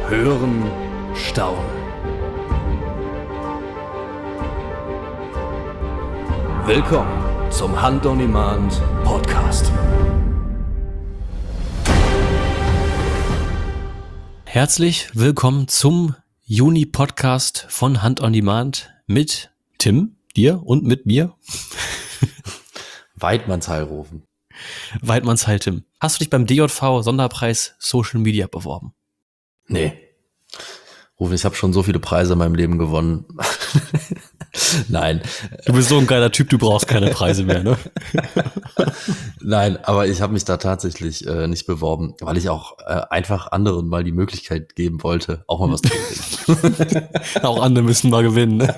Hören, staunen. Willkommen zum Hunt on Demand Podcast. Herzlich willkommen zum Juni-Podcast von Hunt on Demand mit Tim, dir und mit mir. Weidmannsheilrufen. Weidmannsheil, Tim. Hast du dich beim DJV-Sonderpreis Social Media beworben? Nee. Rufen, ich habe schon so viele Preise in meinem Leben gewonnen. Nein. Du bist so ein geiler Typ, du brauchst keine Preise mehr, ne? Nein, aber ich habe mich da tatsächlich nicht beworben, weil ich auch einfach anderen mal die Möglichkeit geben wollte, auch mal was zu gewinnen. Auch andere müssen mal gewinnen, ne?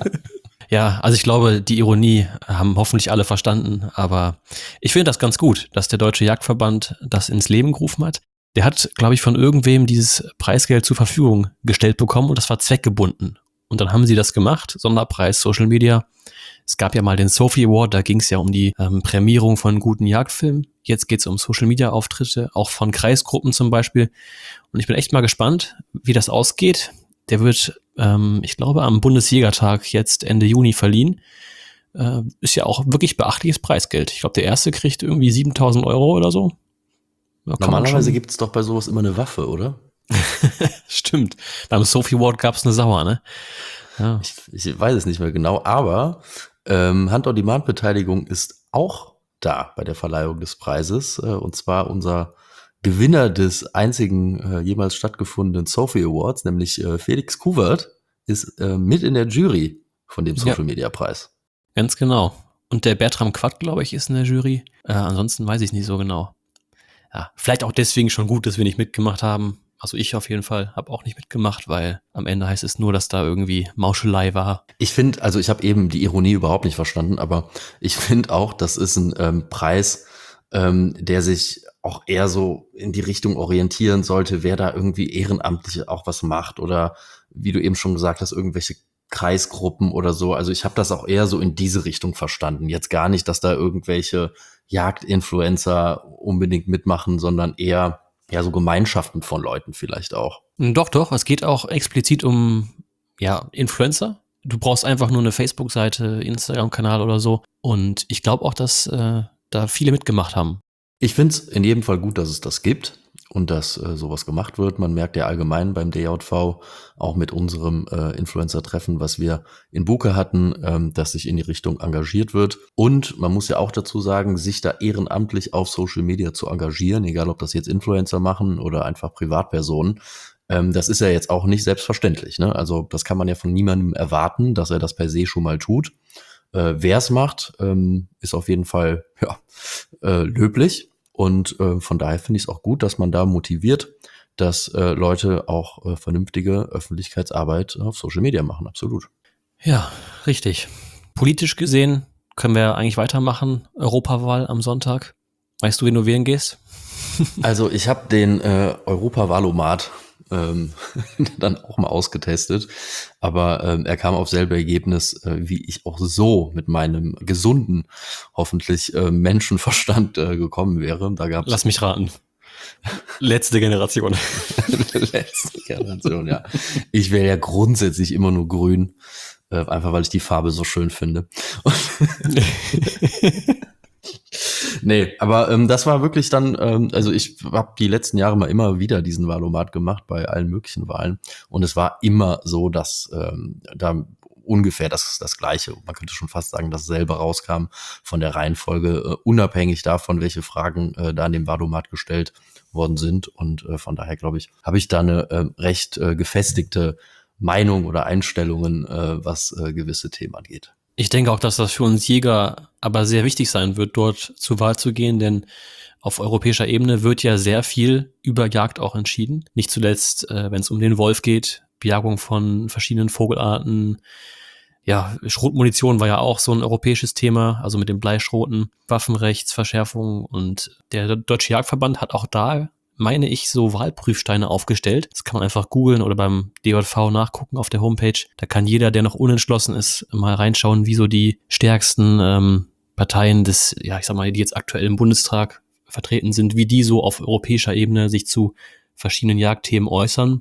Ja, also ich glaube, die Ironie haben hoffentlich alle verstanden, aber ich finde das ganz gut, dass der Deutsche Jagdverband das ins Leben gerufen hat. Der hat, glaube ich, von irgendwem dieses Preisgeld zur Verfügung gestellt bekommen und das war zweckgebunden. Und dann haben sie das gemacht, Sonderpreis Social Media. Es gab ja mal den Sophie Award, da ging es ja um die Prämierung von guten Jagdfilmen. Jetzt geht es um Social Media Auftritte, auch von Kreisgruppen zum Beispiel. Und ich bin echt mal gespannt, wie das ausgeht. Der wird, ich glaube, am Bundesjägertag jetzt Ende Juni verliehen. Ist ja auch wirklich beachtliches Preisgeld. Ich glaube, der erste kriegt irgendwie 7.000 Euro oder so. Ja, normalerweise gibt es doch bei sowas immer eine Waffe, oder? Stimmt. Beim Sophie Award gab es eine Sauer, ne? Ja. Ich weiß es nicht mehr genau, aber Hunt-on-Demand-Beteiligung ist auch da bei der Verleihung des Preises. Und zwar unser Gewinner des einzigen jemals stattgefundenen Sophie Awards, nämlich Felix Kuvert, ist mit in der Jury von dem Social-Media-Preis. Ganz genau. Und der Bertram Quadt, glaube ich, ist in der Jury. Ansonsten weiß ich nicht so genau. Ja, vielleicht auch deswegen schon gut, dass wir nicht mitgemacht haben. Also ich auf jeden Fall habe auch nicht mitgemacht, weil am Ende heißt es nur, dass da irgendwie Mauschelei war. Ich finde, also ich habe eben die Ironie überhaupt nicht verstanden, aber ich finde auch, das ist ein Preis, der sich auch eher so in die Richtung orientieren sollte, wer da irgendwie ehrenamtlich auch was macht oder wie du eben schon gesagt hast, irgendwelche Kreisgruppen oder so. Also ich habe das auch eher so in diese Richtung verstanden. Jetzt gar nicht, dass da irgendwelche Jagdinfluencer unbedingt mitmachen, sondern eher so Gemeinschaften von Leuten vielleicht auch. Doch, es geht auch explizit um Influencer. Du brauchst einfach nur eine Facebook-Seite, Instagram-Kanal oder so. Und ich glaube auch, dass da viele mitgemacht haben. Ich finde es in jedem Fall gut, dass es das gibt und dass sowas gemacht wird. Man merkt ja allgemein beim DJV, auch mit unserem Influencer-Treffen, was wir in Buke hatten, dass sich in die Richtung engagiert wird. Und man muss ja auch dazu sagen, sich da ehrenamtlich auf Social Media zu engagieren, egal ob das jetzt Influencer machen oder einfach Privatpersonen, das ist ja jetzt auch nicht selbstverständlich, ne? Also das kann man ja von niemandem erwarten, dass er das per se schon mal tut. Wer es macht, ist auf jeden Fall löblich. Und von daher finde ich es auch gut, dass man da motiviert, dass Leute auch vernünftige Öffentlichkeitsarbeit auf Social Media machen, absolut. Ja, richtig. Politisch gesehen können wir eigentlich weitermachen. Europawahl am Sonntag. Weißt du, wen du wählen gehst? Also ich habe den Europawahlomat dann auch mal ausgetestet, aber er kam auf selbe Ergebnis, wie ich auch so mit meinem gesunden, hoffentlich Menschenverstand gekommen wäre. Da gab's Lass mich raten. Letzte Generation. Letzte Generation, ja. Ich wäre ja grundsätzlich immer nur grün, einfach weil ich die Farbe so schön finde. Nee, aber das war wirklich dann, also ich habe die letzten Jahre mal immer wieder diesen Wahlomat gemacht bei allen möglichen Wahlen und es war immer so, dass da ungefähr das Gleiche, man könnte schon fast sagen, dasselbe rauskam von der Reihenfolge, unabhängig davon, welche Fragen da an dem Wahlomat gestellt worden sind und von daher, glaube ich, habe ich da eine recht gefestigte Meinung oder Einstellungen, was gewisse Themen angeht. Ich denke auch, dass das für uns Jäger aber sehr wichtig sein wird, dort zur Wahl zu gehen, denn auf europäischer Ebene wird ja sehr viel über Jagd auch entschieden. Nicht zuletzt, wenn es um den Wolf geht, Bejagung von verschiedenen Vogelarten. Ja, Schrotmunition war ja auch so ein europäisches Thema, also mit den Bleischroten, Waffenrechtsverschärfung und der Deutsche Jagdverband hat auch da, meine ich, so Wahlprüfsteine aufgestellt. Das kann man einfach googeln oder beim DJV nachgucken auf der Homepage. Da kann jeder, der noch unentschlossen ist, mal reinschauen, wie so die stärksten Parteien des, die jetzt aktuell im Bundestag vertreten sind, wie die so auf europäischer Ebene sich zu verschiedenen Jagdthemen äußern.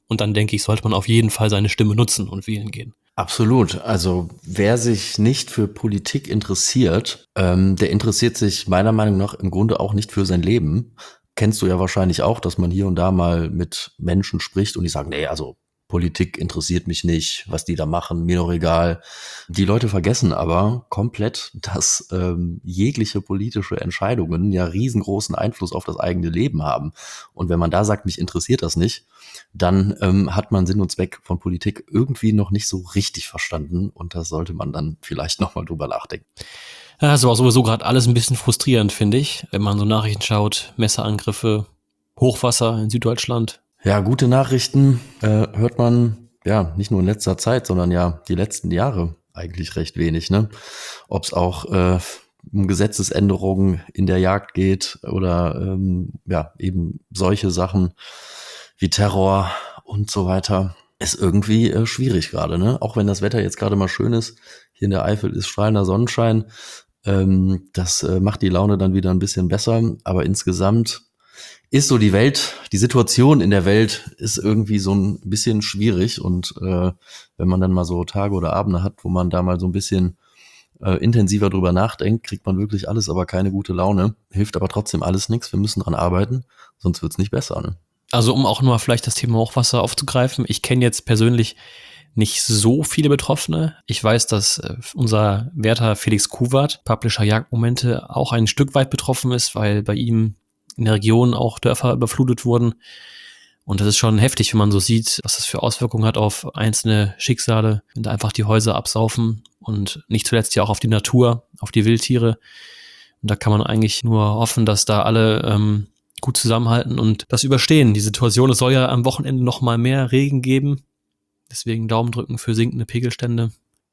Und dann denke ich, sollte man auf jeden Fall seine Stimme nutzen und wählen gehen. Absolut. Also wer sich nicht für Politik interessiert, der interessiert sich meiner Meinung nach im Grunde auch nicht für sein Leben. Kennst du ja wahrscheinlich auch, dass man hier und da mal mit Menschen spricht und die sagen, nee, also Politik interessiert mich nicht, was die da machen, mir doch egal. Die Leute vergessen aber komplett, dass jegliche politische Entscheidungen ja riesengroßen Einfluss auf das eigene Leben haben. Und wenn man da sagt, mich interessiert das nicht, dann hat man Sinn und Zweck von Politik irgendwie noch nicht so richtig verstanden. Und da sollte man dann vielleicht nochmal drüber nachdenken. Ja, das war sowieso gerade alles ein bisschen frustrierend, finde ich, wenn man so Nachrichten schaut, Messerangriffe, Hochwasser in Süddeutschland. Ja, gute Nachrichten hört man ja nicht nur in letzter Zeit, sondern ja die letzten Jahre eigentlich recht wenig, ne? Ob es auch um Gesetzesänderungen in der Jagd geht oder ja eben solche Sachen wie Terror und so weiter, ist irgendwie schwierig gerade, ne? Auch wenn das Wetter jetzt gerade mal schön ist, hier in der Eifel ist strahlender Sonnenschein, das macht die Laune dann wieder ein bisschen besser, aber insgesamt ist so die Situation in der Welt ist irgendwie so ein bisschen schwierig und wenn man dann mal so Tage oder Abende hat, wo man da mal so ein bisschen intensiver drüber nachdenkt, kriegt man wirklich alles, aber keine gute Laune. Hilft aber trotzdem alles nichts. Wir müssen dran arbeiten, sonst wird's nicht besser, ne? Also um auch nur vielleicht das Thema Hochwasser aufzugreifen, ich kenne jetzt persönlich nicht so viele Betroffene. Ich weiß, dass unser werter Felix Kuwart, Publisher Jagdmomente, auch ein Stück weit betroffen ist, weil bei ihm in der Region auch Dörfer überflutet wurden. Und das ist schon heftig, wenn man so sieht, was das für Auswirkungen hat auf einzelne Schicksale, wenn da einfach die Häuser absaufen und nicht zuletzt ja auch auf die Natur, auf die Wildtiere. Und da kann man eigentlich nur hoffen, dass da alle gut zusammenhalten und das überstehen. Die Situation, es soll ja am Wochenende noch mal mehr Regen geben. Deswegen Daumen drücken für sinkende Pegelstände.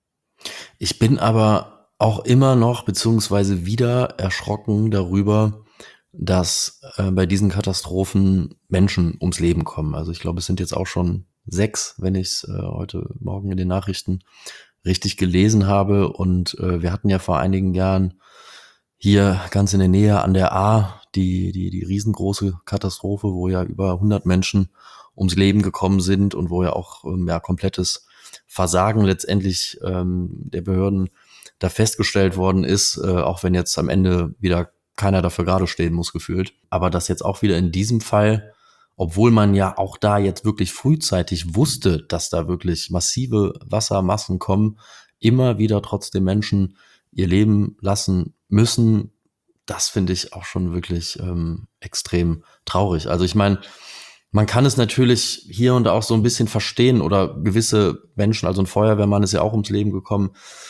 Ich bin aber auch immer noch beziehungsweise wieder erschrocken darüber, dass bei diesen Katastrophen Menschen ums Leben kommen. Also ich glaube, es sind jetzt auch schon 6, wenn ich es heute Morgen in den Nachrichten richtig gelesen habe. Und wir hatten ja vor einigen Jahren hier ganz in der Nähe an der A die riesengroße Katastrophe, wo ja über 100 Menschen ums Leben gekommen sind und wo ja auch ja komplettes Versagen letztendlich der Behörden da festgestellt worden ist, auch wenn jetzt am Ende wieder keiner dafür gerade stehen muss, gefühlt. Aber dass jetzt auch wieder in diesem Fall, obwohl man ja auch da jetzt wirklich frühzeitig wusste, dass da wirklich massive Wassermassen kommen, immer wieder trotzdem Menschen ihr Leben lassen müssen, das finde ich auch schon wirklich extrem traurig. Also ich meine, man kann es natürlich hier und da auch so ein bisschen verstehen oder gewisse Menschen, also ein Feuerwehrmann ist ja auch ums Leben gekommen,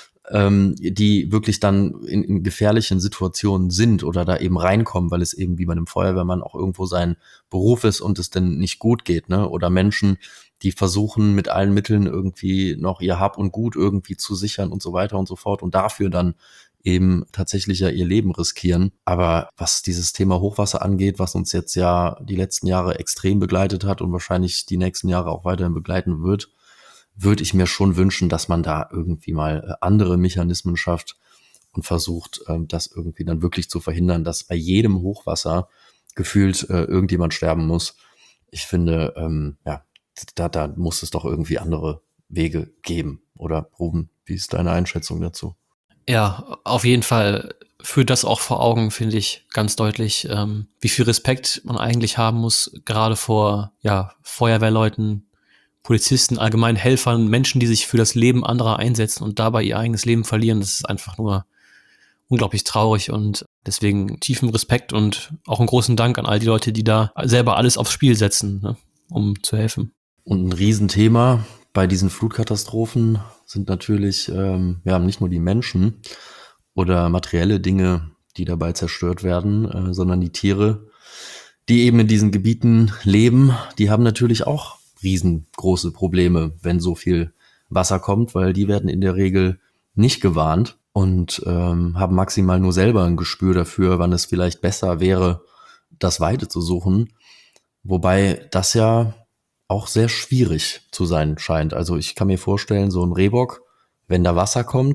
die wirklich dann in gefährlichen Situationen sind oder da eben reinkommen, weil es eben wie bei einem Feuerwehrmann auch irgendwo sein Beruf ist und es denn nicht gut geht, ne? Oder Menschen, die versuchen mit allen Mitteln irgendwie noch ihr Hab und Gut irgendwie zu sichern und so weiter und so fort und dafür dann eben tatsächlich ja ihr Leben riskieren. Aber was dieses Thema Hochwasser angeht, was uns jetzt ja die letzten Jahre extrem begleitet hat und wahrscheinlich die nächsten Jahre auch weiterhin begleiten wird, würde ich mir schon wünschen, dass man da irgendwie mal andere Mechanismen schafft und versucht, das irgendwie dann wirklich zu verhindern, dass bei jedem Hochwasser gefühlt irgendjemand sterben muss. Ich finde, ja, da muss es doch irgendwie andere Wege geben. Oder Ruben, wie ist deine Einschätzung dazu? Ja, auf jeden Fall führt das auch vor Augen, finde ich, ganz deutlich, wie viel Respekt man eigentlich haben muss, gerade vor Feuerwehrleuten, Polizisten, allgemein Helfern, Menschen, die sich für das Leben anderer einsetzen und dabei ihr eigenes Leben verlieren. Das ist einfach nur unglaublich traurig und deswegen tiefen Respekt und auch einen großen Dank an all die Leute, die da selber alles aufs Spiel setzen, ne, um zu helfen. Und ein Riesenthema bei diesen Flutkatastrophen sind natürlich nicht nur die Menschen oder materielle Dinge, die dabei zerstört werden, sondern die Tiere, die eben in diesen Gebieten leben, die haben natürlich auch riesengroße Probleme, wenn so viel Wasser kommt, weil die werden in der Regel nicht gewarnt und haben maximal nur selber ein Gespür dafür, wann es vielleicht besser wäre, das Weide zu suchen. Wobei das ja auch sehr schwierig zu sein scheint. Also ich kann mir vorstellen, so ein Rehbock, wenn da Wasser kommt,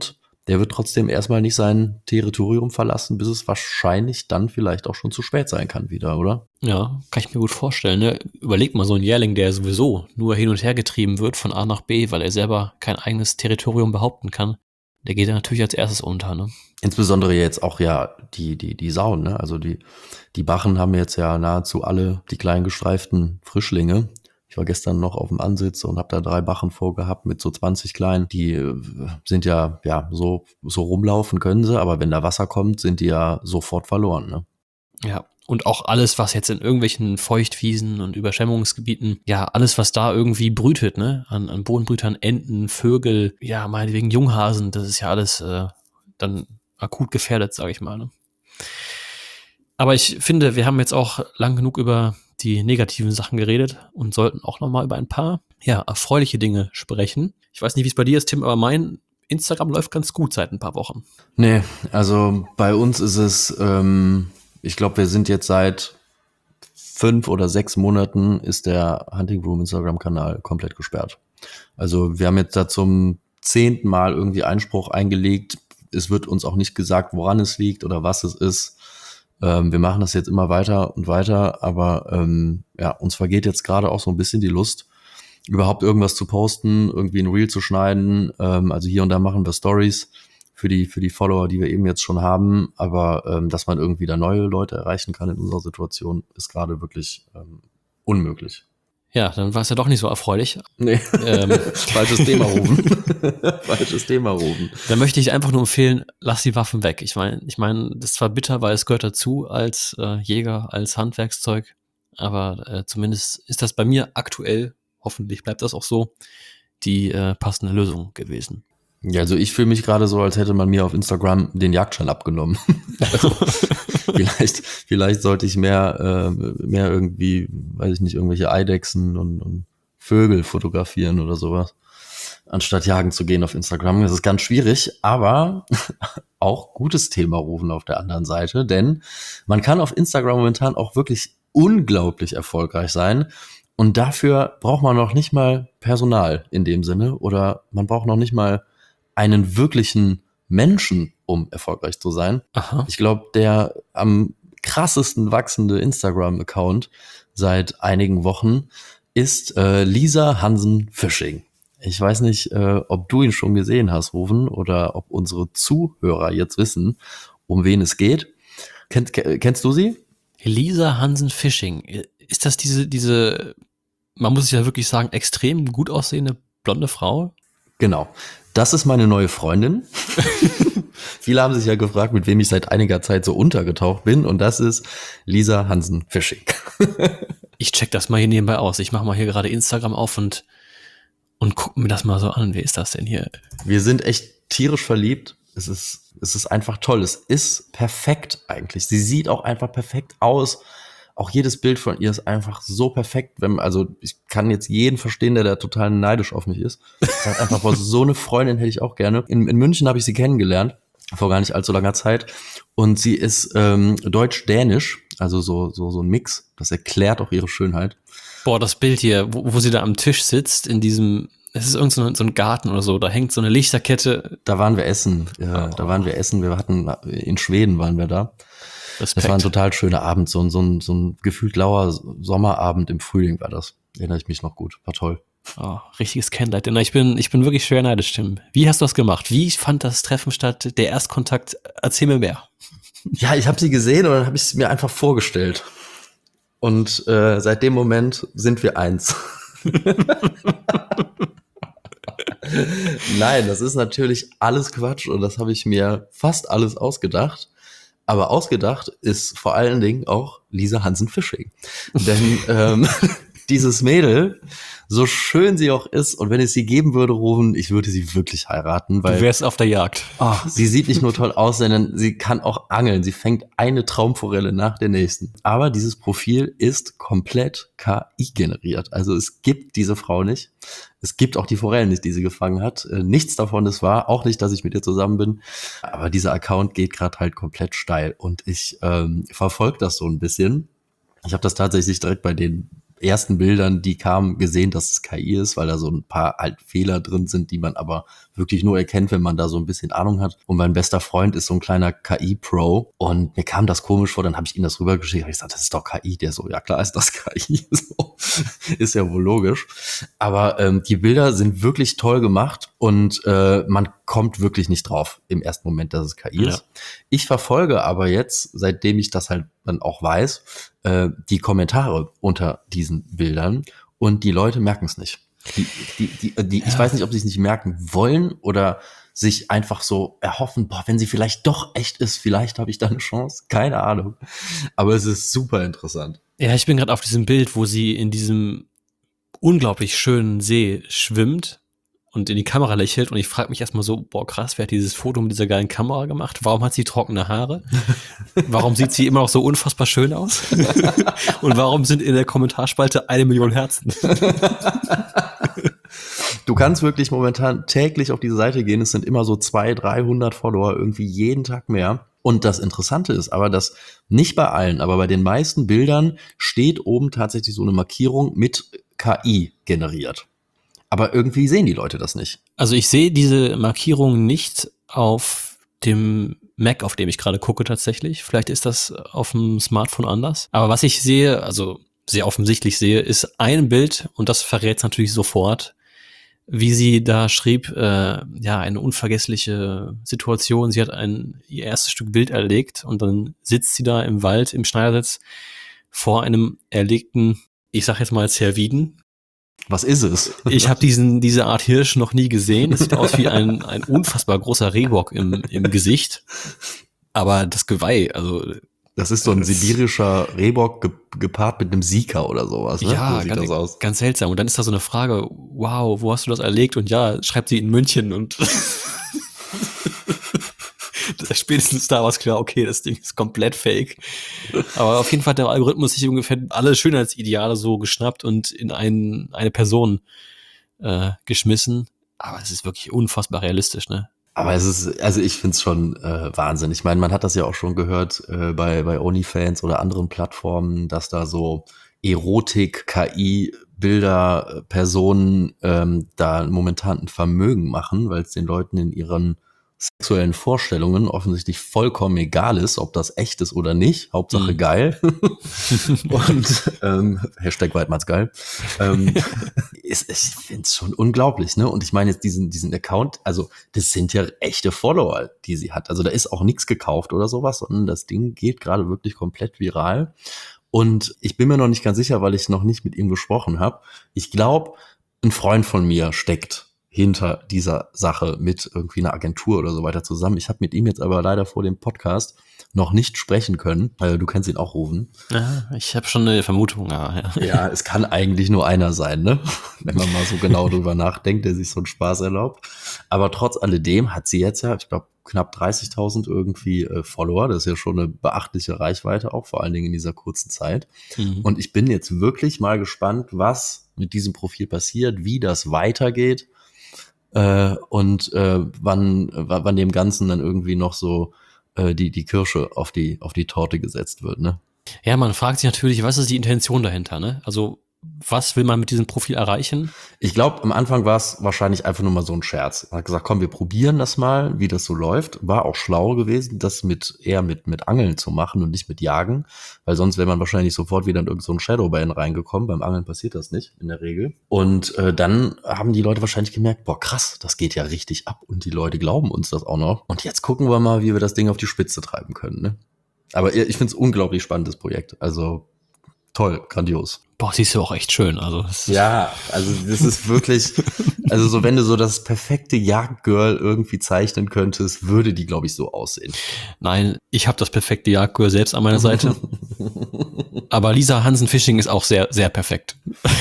der wird trotzdem erstmal nicht sein Territorium verlassen, bis es wahrscheinlich dann vielleicht auch schon zu spät sein kann wieder, oder? Ja, kann ich mir gut vorstellen. Ne? Überleg mal, so ein Jährling, der sowieso nur hin und her getrieben wird von A nach B, weil er selber kein eigenes Territorium behaupten kann, der geht dann natürlich als erstes unter. Ne? Insbesondere jetzt auch ja die Sauen, ne? Also die Bachen haben jetzt ja nahezu alle die kleinen gestreiften Frischlinge. Ich war gestern noch auf dem Ansitz und habe da 3 Bachen vorgehabt mit so 20 Kleinen. Die sind ja so rumlaufen können sie, aber wenn da Wasser kommt, sind die ja sofort verloren, ne? Ja, und auch alles, was jetzt in irgendwelchen Feuchtwiesen und Überschwemmungsgebieten, ja, alles, was da irgendwie brütet, ne, an Bodenbrütern, Enten, Vögel, ja, meinetwegen Junghasen, das ist ja alles dann akut gefährdet, sage ich mal, ne. Aber ich finde, wir haben jetzt auch lang genug über die negativen Sachen geredet und sollten auch nochmal über ein paar, ja, erfreuliche Dinge sprechen. Ich weiß nicht, wie es bei dir ist, Tim, aber mein Instagram läuft ganz gut seit ein paar Wochen. Nee, also bei uns ist es, ich glaube, wir sind jetzt seit 5 oder 6 Monaten ist der Hunting Room Instagram-Kanal komplett gesperrt. Also wir haben jetzt da zum 10. Mal irgendwie Einspruch eingelegt. Es wird uns auch nicht gesagt, woran es liegt oder was es ist. Wir machen das jetzt immer weiter und weiter, aber uns vergeht jetzt gerade auch so ein bisschen die Lust, überhaupt irgendwas zu posten, irgendwie ein Reel zu schneiden. Also hier und da machen wir Stories für die Follower, die wir eben jetzt schon haben, aber dass man irgendwie da neue Leute erreichen kann in unserer Situation, ist gerade wirklich unmöglich. Ja, dann war es ja doch nicht so erfreulich. Nee, falsches Thema rufen. Falsches Thema rufen. Da möchte ich einfach nur empfehlen, lass die Waffen weg. Ich meine, das ist zwar bitter, weil es gehört dazu als Jäger, als Handwerkszeug, aber zumindest ist das bei mir aktuell, hoffentlich bleibt das auch so, die passende Lösung gewesen. Ja, also ich fühle mich gerade so, als hätte man mir auf Instagram den Jagdschein abgenommen. Also, vielleicht sollte ich mehr irgendwie, weiß ich nicht, irgendwelche Eidechsen und Vögel fotografieren oder sowas, anstatt jagen zu gehen auf Instagram. Das ist ganz schwierig, aber auch gutes Thema rufen auf der anderen Seite, denn man kann auf Instagram momentan auch wirklich unglaublich erfolgreich sein. Und dafür braucht man noch nicht mal Personal in dem Sinne oder man braucht noch nicht mal einen wirklichen Menschen, um erfolgreich zu sein. Aha. Ich glaube, der am krassesten wachsende Instagram-Account seit einigen Wochen ist Lisa Hansen Fishing. Ich weiß nicht, ob du ihn schon gesehen hast, Rufen, oder ob unsere Zuhörer jetzt wissen, um wen es geht. Kennst du sie? Lisa Hansen Fishing. Ist das diese, man muss ja wirklich sagen, extrem gut aussehende blonde Frau? Genau. Das ist meine neue Freundin. Viele haben sich ja gefragt, mit wem ich seit einiger Zeit so untergetaucht bin. Und das ist Lisa Hansen Fishing. Ich check das mal hier nebenbei aus. Ich mache mal hier gerade Instagram auf und guck mir das mal so an. Wer ist das denn hier? Wir sind echt tierisch verliebt. Es ist einfach toll. Es ist perfekt eigentlich. Sie sieht auch einfach perfekt aus. Auch jedes Bild von ihr ist einfach so perfekt. Also ich kann jetzt jeden verstehen, der da total neidisch auf mich ist. Ich sag einfach, boah, so eine Freundin hätte ich auch gerne. In München habe ich sie kennengelernt, vor gar nicht allzu langer Zeit. Und sie ist deutsch-dänisch, also so ein Mix. Das erklärt auch ihre Schönheit. Boah, das Bild hier, wo sie da am Tisch sitzt, in diesem, es ist irgend so ein Garten oder so, da hängt so eine Lichterkette. Da waren wir essen. Ja, da waren wir essen. In Schweden waren wir da. Respekt. Das war ein total schöner Abend, so ein gefühlt lauer Sommerabend im Frühling war das. Erinnere ich mich noch gut. War toll. Oh, richtiges Candlelight. Ich bin wirklich schwer neidisch, Tim. Wie hast du das gemacht? Wie fand das Treffen statt? Der Erstkontakt? Erzähl mir mehr. Ja, ich habe sie gesehen und dann habe ich es mir einfach vorgestellt. Und seit dem Moment sind wir eins. Nein, das ist natürlich alles Quatsch und das habe ich mir fast alles ausgedacht. Aber ausgedacht ist vor allen Dingen auch Lisa Hansen Fishing. Denn dieses Mädel, so schön sie auch ist, und wenn es sie geben würde, Rufen, ich würde sie wirklich heiraten. Weil du wärst auf der Jagd. Oh, sie sieht nicht nur toll aus, sondern sie kann auch angeln. Sie fängt eine Traumforelle nach der nächsten. Aber dieses Profil ist komplett KI generiert. Also es gibt diese Frau nicht. Es gibt auch die Forellen nicht, die sie gefangen hat. Nichts davon ist wahr. Auch nicht, dass ich mit ihr zusammen bin. Aber dieser Account geht gerade halt komplett steil. Und ich verfolge das so ein bisschen. Ich habe das tatsächlich direkt bei denen ersten Bildern, die kamen, gesehen, dass es KI ist, weil da so ein paar halt Fehler drin sind, die man aber wirklich nur erkennt, wenn man da so ein bisschen Ahnung hat. Und mein bester Freund ist so ein kleiner KI-Pro und mir kam das komisch vor, dann habe ich ihm das rübergeschickt, habe ich gesagt, das ist doch KI. Der so, ja klar ist das KI. So, ist ja wohl logisch. Aber die Bilder sind wirklich toll gemacht und man kommt wirklich nicht drauf im ersten Moment, dass es KI ist. Ich verfolge aber jetzt, seitdem ich das halt dann auch weiß, die Kommentare unter diesen Bildern und die Leute merken es nicht. Ich weiß nicht, ob sie es nicht merken wollen oder sich einfach so erhoffen, boah, wenn sie vielleicht doch echt ist, vielleicht habe ich da eine Chance. Keine Ahnung. Aber es ist super interessant. Ja, ich bin gerade auf diesem Bild, wo sie in diesem unglaublich schönen See schwimmt und in die Kamera lächelt und ich frage mich erstmal so, boah krass, wer hat dieses Foto mit dieser geilen Kamera gemacht? Warum hat sie trockene Haare? Warum sieht sie immer noch so unfassbar schön aus? Und warum sind in der Kommentarspalte 1 Million Herzen? Du kannst wirklich momentan täglich auf diese Seite gehen, es sind immer so 200, 300 Follower, irgendwie jeden Tag mehr. Und das Interessante ist aber, dass nicht bei allen, aber bei den meisten Bildern steht oben tatsächlich so eine Markierung mit KI generiert. Aber irgendwie sehen die Leute das nicht. Also ich sehe diese Markierung nicht auf dem Mac, auf dem ich gerade gucke tatsächlich. Vielleicht ist das auf dem Smartphone anders. Aber was ich sehe, also sehr offensichtlich sehe, ist ein Bild und das verrät es natürlich sofort, wie sie da schrieb, eine unvergessliche Situation. Sie hat ihr erstes Stück Bild erlegt und dann sitzt sie da im Wald, im Schneidersitz, vor einem erlegten, ich sag jetzt mal Cerviden. Was ist es? Ich habe diese Art Hirsch noch nie gesehen. Es sieht aus wie ein unfassbar großer Rehbock im Gesicht. Aber das Geweih, also das ist so ein sibirischer Rehbock gepaart mit einem Sika oder sowas. Ne? Ja, so sieht das aus. Ganz seltsam. Und dann ist da so eine Frage, wow, wo hast du das erlegt? Und ja, schreibt sie in München und spätestens da war es klar, okay, das Ding ist komplett fake. Aber auf jeden Fall hat der Algorithmus sich ungefähr alle Schönheitsideale so geschnappt und in eine Person geschmissen. Aber es ist wirklich unfassbar realistisch, ne? Aber es ist, also ich find's schon Wahnsinn. Ich meine, man hat das ja auch schon gehört bei OnlyFans oder anderen Plattformen, dass da so Erotik, KI, Bilder, Personen da momentan ein Vermögen machen, weil es den Leuten in ihren sexuellen Vorstellungen offensichtlich vollkommen egal ist, ob das echt ist oder nicht. Hauptsache geil. Und Hashtag Weidmanns geil. Ich finde es schon unglaublich, ne? Und ich meine jetzt diesen Account, also das sind ja echte Follower, die sie hat. Also da ist auch nichts gekauft oder sowas, sondern das Ding geht gerade wirklich komplett viral. Und ich bin mir noch nicht ganz sicher, weil ich noch nicht mit ihm gesprochen habe. Ich glaube, ein Freund von mir steckt hinter dieser Sache mit irgendwie einer Agentur oder so weiter zusammen. Ich habe mit ihm jetzt aber leider vor dem Podcast noch nicht sprechen können. Du kennst ihn auch, Rufen. Ja, ich habe schon eine Vermutung. Ja, es kann eigentlich nur einer sein, ne? Wenn man mal so genau drüber nachdenkt, der sich so einen Spaß erlaubt. Aber trotz alledem hat sie jetzt ja, ich glaube, knapp 30.000 irgendwie Follower. Das ist ja schon eine beachtliche Reichweite, auch vor allen Dingen in dieser kurzen Zeit. Mhm. Und ich bin jetzt wirklich mal gespannt, was mit diesem Profil passiert, wie das weitergeht. Und wann dem Ganzen dann irgendwie noch so die Kirsche auf die Torte gesetzt wird, ne? Ja, man fragt sich natürlich, was ist die Intention dahinter, ne? Also was will man mit diesem Profil erreichen? Ich glaube, am Anfang war es wahrscheinlich einfach nur mal so ein Scherz. Man hat gesagt, komm, wir probieren das mal, wie das so läuft. War auch schlau gewesen, das eher mit Angeln zu machen und nicht mit Jagen, weil sonst wäre man wahrscheinlich sofort wieder in irgend so ein Shadowban reingekommen. Beim Angeln passiert das nicht, in der Regel. Und dann haben die Leute wahrscheinlich gemerkt, boah, krass, das geht ja richtig ab und die Leute glauben uns das auch noch. Und jetzt gucken wir mal, wie wir das Ding auf die Spitze treiben können, ne? Aber ich finde es ein unglaublich spannendes Projekt. Also toll, grandios. Boah, siehst du auch echt schön. Also ja, also das ist wirklich, also so wenn du so das perfekte Jagdgirl irgendwie zeichnen könntest, würde die, glaube ich, so aussehen. Nein, ich habe das perfekte Jagdgirl selbst an meiner Seite. Aber Lisa Hansen-Fishing ist auch sehr, sehr perfekt.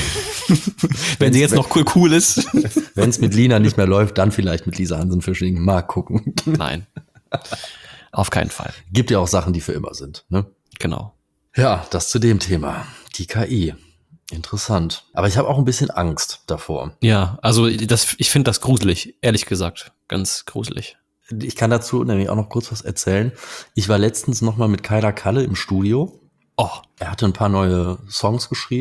Wenn sie jetzt noch cool ist. Wenn es mit Lina nicht mehr läuft, dann vielleicht mit Lisa Hansen-Fishing. Mal gucken. Nein, auf keinen Fall. Gibt ja auch Sachen, die für immer sind, ne? Genau. Ja, das zu dem Thema. Die KI. Interessant. Aber ich habe auch ein bisschen Angst davor. Ja, also ich finde das gruselig, ehrlich gesagt. Ganz gruselig. Ich kann dazu nämlich auch noch kurz was erzählen. Ich war letztens noch mal mit Kyla Kalle im Studio. Oh. Er hatte ein paar neue Songs geschrieben.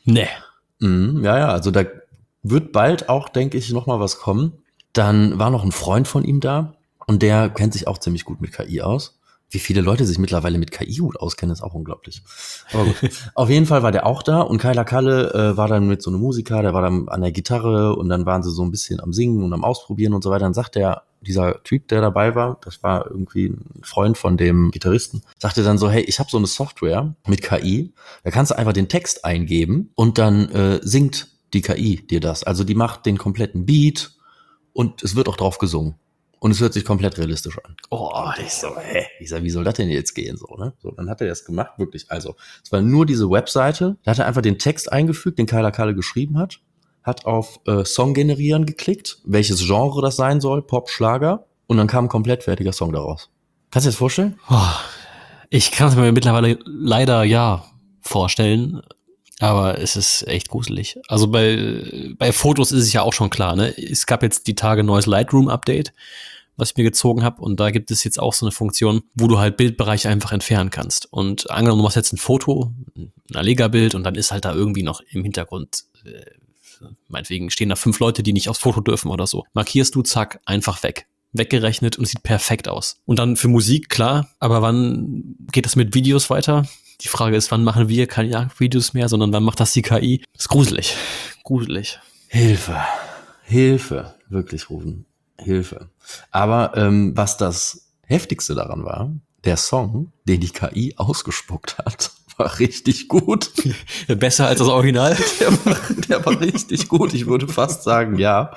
Nee. Ja, also da wird bald auch, denke ich, noch mal was kommen. Dann war noch ein Freund von ihm da und der kennt sich auch ziemlich gut mit KI aus. Wie viele Leute sich mittlerweile mit KI gut auskennen, ist auch unglaublich. Aber gut. Auf jeden Fall war der auch da und Kyla Kalle war dann mit so einem Musiker, der war dann an der Gitarre und dann waren sie so ein bisschen am Singen und am Ausprobieren und so weiter. Dann sagt dieser Typ, der dabei war, das war irgendwie ein Freund von dem Gitarristen, sagte dann so, hey, ich habe so eine Software mit KI, da kannst du einfach den Text eingeben und dann singt die KI dir das. Also die macht den kompletten Beat und es wird auch drauf gesungen. Und es hört sich komplett realistisch an. Oh, Ich so, wie soll das denn jetzt gehen? So, ne? So, dann hat er das gemacht, wirklich. Also, es war nur diese Webseite. Da hat er einfach den Text eingefügt, den Kyla Kalle geschrieben hat auf Song generieren geklickt, welches Genre das sein soll, Pop, Schlager. Und dann kam ein komplett fertiger Song daraus. Kannst du dir das vorstellen? Ich kann es mir mittlerweile leider ja vorstellen, aber es ist echt gruselig. Also bei Fotos ist es ja auch schon klar, ne? Es gab jetzt die Tage ein neues Lightroom-Update, was ich mir gezogen habe, und da gibt es jetzt auch so eine Funktion, wo du halt Bildbereiche einfach entfernen kannst. Und angenommen, du machst jetzt ein Foto, ein Allega-Bild, und dann ist halt da irgendwie noch im Hintergrund, meinetwegen stehen da 5 Leute, die nicht aufs Foto dürfen oder so. Markierst du, zack, einfach weg. Weggerechnet und sieht perfekt aus. Und dann für Musik, klar, aber wann geht das mit Videos weiter? Die Frage ist, wann machen wir keine Jagdvideos mehr, sondern wann macht das die KI? Das ist gruselig. Gruselig. Hilfe, wirklich rufen. Hilfe. Aber was das Heftigste daran war, der Song, den die KI ausgespuckt hat, war richtig gut. Besser als das Original? Der war richtig gut. Ich würde fast sagen, ja.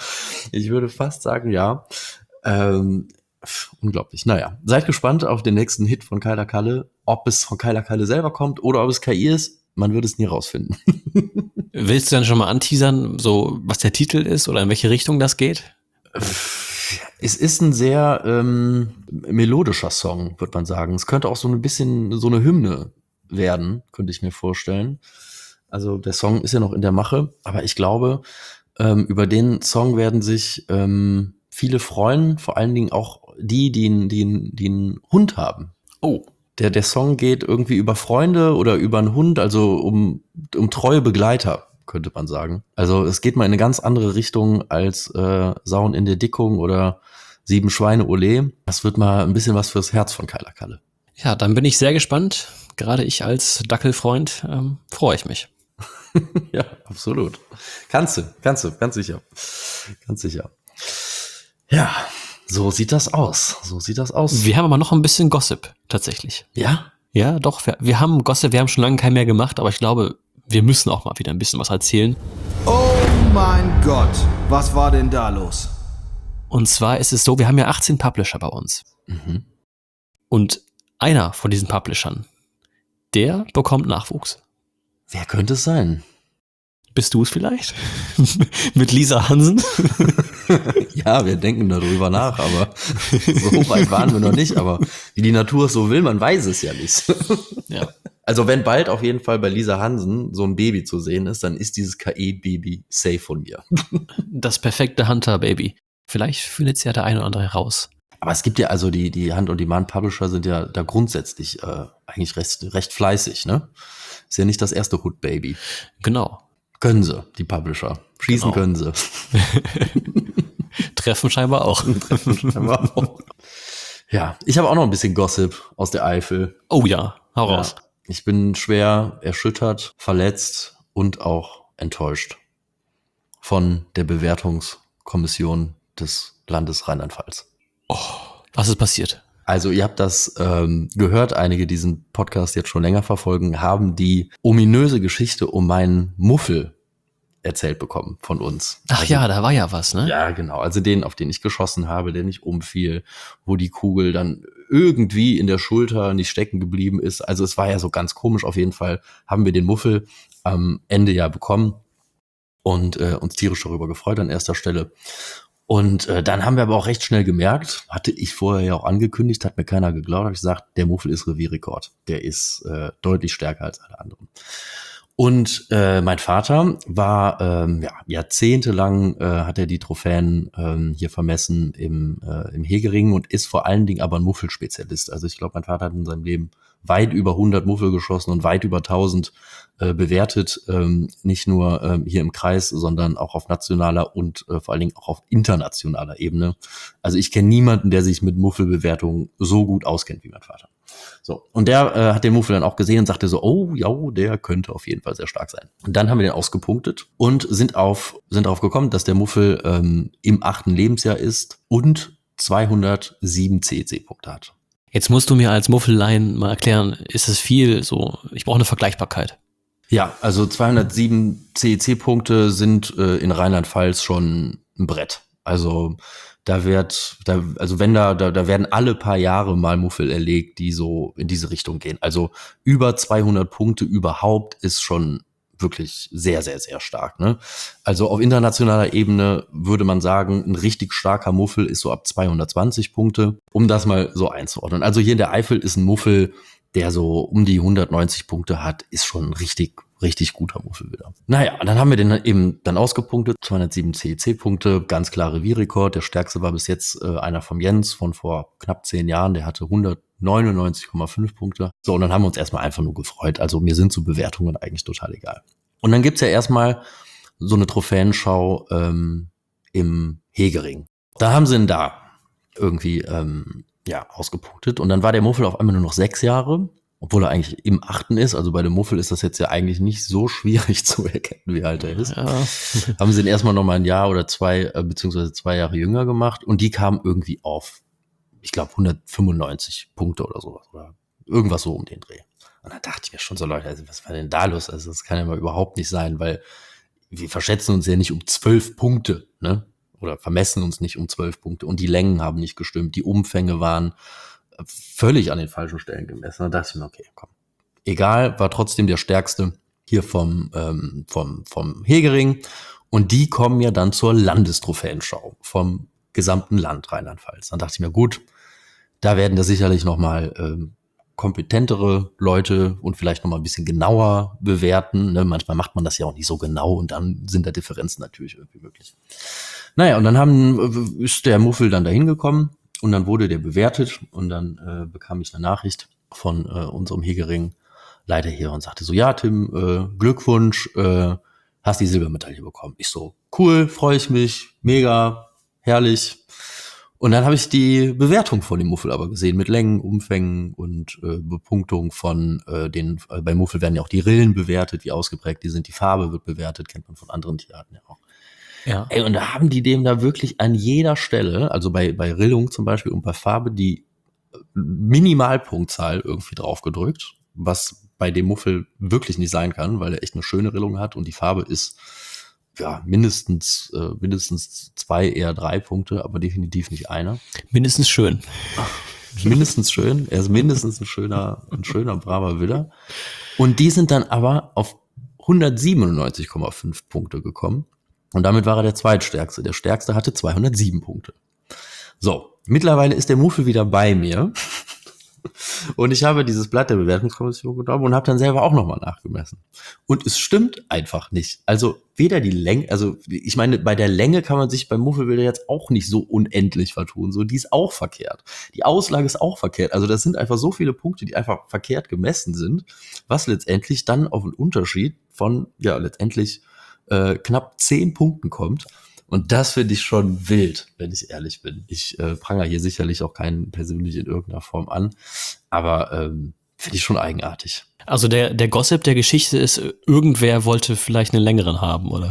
Unglaublich. Naja, seid gespannt auf den nächsten Hit von Kyla Kalle. Ob es von Kyla Kalle selber kommt oder ob es KI ist, man wird es nie rausfinden. Willst du dann schon mal anteasern, so was der Titel ist oder in welche Richtung das geht? Es ist ein sehr melodischer Song, würde man sagen. Es könnte auch so ein bisschen so eine Hymne werden, könnte ich mir vorstellen. Also der Song ist ja noch in der Mache, aber ich glaube, über den Song werden sich viele freuen, vor allen Dingen auch die einen Hund haben. Oh. Der Song geht irgendwie über Freunde oder über einen Hund, also um treue Begleiter, könnte man sagen. Also es geht mal in eine ganz andere Richtung als Sauen in der Dickung oder 7 Schweine Ole. Das wird mal ein bisschen was fürs Herz von Kyla Kalle. Ja, dann bin ich sehr gespannt. Gerade ich als Dackelfreund freue ich mich. Ja, absolut. Kannst du, ganz sicher. Ganz sicher. Ja, so sieht das aus. Wir haben aber noch ein bisschen Gossip, tatsächlich. Ja? Ja, doch. Wir haben Gossip, wir haben schon lange keinen mehr gemacht, aber ich glaube, wir müssen auch mal wieder ein bisschen was erzählen. Oh mein Gott, was war denn da los? Und zwar ist es so, wir haben ja 18 Publisher bei uns. Mhm. Und einer von diesen Publishern, der bekommt Nachwuchs. Wer könnte es sein? Bist du es vielleicht? Mit Lisa Hansen? Ja, wir denken darüber nach, aber so weit waren wir noch nicht. Aber wie die Natur es so will, man weiß es ja nicht. Ja. Also wenn bald auf jeden Fall bei Lisa Hansen so ein Baby zu sehen ist, dann ist dieses KI-Baby safe von mir. Das perfekte Hunter-Baby. Vielleicht findet es ja der eine oder andere heraus. Aber es gibt ja also die Hand-on-Demand-Publisher sind ja da grundsätzlich eigentlich recht fleißig, ne? Ist ja nicht das erste Hood-Baby. Genau. Können sie, die Publisher. Schießen können sie. Treffen scheinbar auch. Ja, ich habe auch noch ein bisschen Gossip aus der Eifel. Oh ja, hau raus. Ja, ich bin schwer erschüttert, verletzt und auch enttäuscht von der Bewertungskommission des Landes Rheinland-Pfalz. Oh, was ist passiert? Also ihr habt das gehört, einige diesen Podcast jetzt schon länger verfolgen, haben die ominöse Geschichte um meinen Muffel erzählt bekommen von uns. Ach also, ja, da war ja was, ne? Ja, genau. Also den, auf den ich geschossen habe, der nicht umfiel, wo die Kugel dann irgendwie in der Schulter nicht stecken geblieben ist. Also es war ja so ganz komisch. Auf jeden Fall haben wir den Muffel am Ende ja bekommen und uns tierisch darüber gefreut an erster Stelle. Und dann haben wir aber auch recht schnell gemerkt, hatte ich vorher ja auch angekündigt, hat mir keiner geglaubt, habe ich gesagt, der Muffel ist Revierrekord. Der ist deutlich stärker als alle anderen. Und mein Vater war jahrzehntelang hat er die Trophäen hier vermessen im Hegering und ist vor allen Dingen aber ein Muffelspezialist. Also ich glaube, mein Vater hat in seinem Leben weit über 100 Muffel geschossen und weit über 1000 bewertet, nicht nur hier im Kreis, sondern auch auf nationaler und vor allen Dingen auch auf internationaler Ebene. Also ich kenne niemanden, der sich mit Muffelbewertungen so gut auskennt wie mein Vater. So, und der hat den Muffel dann auch gesehen und sagte so, oh ja, der könnte auf jeden Fall sehr stark sein. Und dann haben wir den ausgepunktet und sind darauf gekommen, dass der Muffel im 8. Lebensjahr ist und 207 CEC-Punkte hat. Jetzt musst du mir als Muffelein mal erklären, ist es viel so? Ich brauche eine Vergleichbarkeit. Ja, also 207 CEC-Punkte sind in Rheinland-Pfalz schon ein Brett. Also da werden alle paar Jahre mal Muffel erlegt, die so in diese Richtung gehen. Also über 200 Punkte überhaupt ist schon wirklich sehr, sehr, sehr stark, ne? Also auf internationaler Ebene würde man sagen, ein richtig starker Muffel ist so ab 220 Punkte, um das mal so einzuordnen. Also hier in der Eifel ist ein Muffel, der so um die 190 Punkte hat, ist schon ein richtig, richtig guter Muffel wieder. Naja, und dann haben wir den eben dann ausgepunktet, 207 CEC-Punkte, ganz klar Revierrekord. Der stärkste war bis jetzt einer vom Jens von vor knapp 10 Jahren, der hatte 199,5 Punkte. So, und dann haben wir uns erstmal einfach nur gefreut. Also mir sind so Bewertungen eigentlich total egal. Und dann gibt's ja erstmal so eine Trophäenschau im Hegering. Da haben sie ihn da irgendwie ausgepunktet. Und dann war der Muffel auf einmal nur noch 6 Jahre, obwohl er eigentlich im 8. ist. Also bei dem Muffel ist das jetzt ja eigentlich nicht so schwierig zu erkennen, wie alt er ist. Ja. Haben sie ihn erstmal nochmal ein Jahr oder 2, beziehungsweise 2 Jahre jünger gemacht. Und die kamen irgendwie auf, ich glaube, 195 Punkte oder sowas. Oder irgendwas so um den Dreh. Und dann dachte ich mir schon so, Leute, also was war denn da los? Also das kann ja mal überhaupt nicht sein, weil wir verschätzen uns ja nicht um 12 Punkte, ne? Oder vermessen uns nicht um 12 Punkte. Und die Längen haben nicht gestimmt. Die Umfänge waren völlig an den falschen Stellen gemessen. Da dachte ich mir, okay, komm. Egal, war trotzdem der stärkste hier vom Hegering. Und die kommen ja dann zur Landestrophäenschau vom gesamten Land Rheinland-Pfalz. Dann dachte ich mir, gut, da werden da sicherlich nochmal kompetentere Leute und vielleicht nochmal ein bisschen genauer bewerten. Ne? Manchmal macht man das ja auch nicht so genau und dann sind da Differenzen natürlich irgendwie möglich. Naja, und dann ist der Muffel dann dahin gekommen und dann wurde der bewertet und dann bekam ich eine Nachricht von unserem Hegering-Leiter hier und sagte so, ja Tim, Glückwunsch, hast die Silbermedaille bekommen. Ich so, cool, freue ich mich, mega, herrlich. Und dann habe ich die Bewertung von dem Muffel aber gesehen mit Längen, Umfängen und Bepunktung von bei Muffel werden ja auch die Rillen bewertet, wie ausgeprägt die sind, die Farbe wird bewertet, kennt man von anderen Tierarten ja auch. Ja. Ey, und da haben die dem da wirklich an jeder Stelle, also bei Rillung zum Beispiel und bei Farbe, die Minimalpunktzahl irgendwie draufgedrückt, was bei dem Muffel wirklich nicht sein kann, weil er echt eine schöne Rillung hat und die Farbe ist ja mindestens 2, eher 3 Punkte, aber definitiv nicht einer. Mindestens schön. Mindestens schön. Er ist mindestens ein schöner, braver Widder. Und die sind dann aber auf 197,5 Punkte gekommen. Und damit war er der zweitstärkste. Der stärkste hatte 207 Punkte. So, mittlerweile ist der Muffel wieder bei mir. Und ich habe dieses Blatt der Bewertungskommission genommen und habe dann selber auch nochmal nachgemessen. Und es stimmt einfach nicht. Also weder die Länge, also ich meine, bei der Länge kann man sich beim Muffelwilder jetzt auch nicht so unendlich vertun. So, die ist auch verkehrt. Die Auslage ist auch verkehrt. Also das sind einfach so viele Punkte, die einfach verkehrt gemessen sind, was letztendlich dann auf einen Unterschied von, ja, letztendlich knapp 10 Punkten kommt. Und das finde ich schon wild, wenn ich ehrlich bin. Ich prangere hier sicherlich auch keinen persönlich in irgendeiner Form an, aber finde ich schon eigenartig. Also der Gossip der Geschichte ist, irgendwer wollte vielleicht einen längeren haben, oder?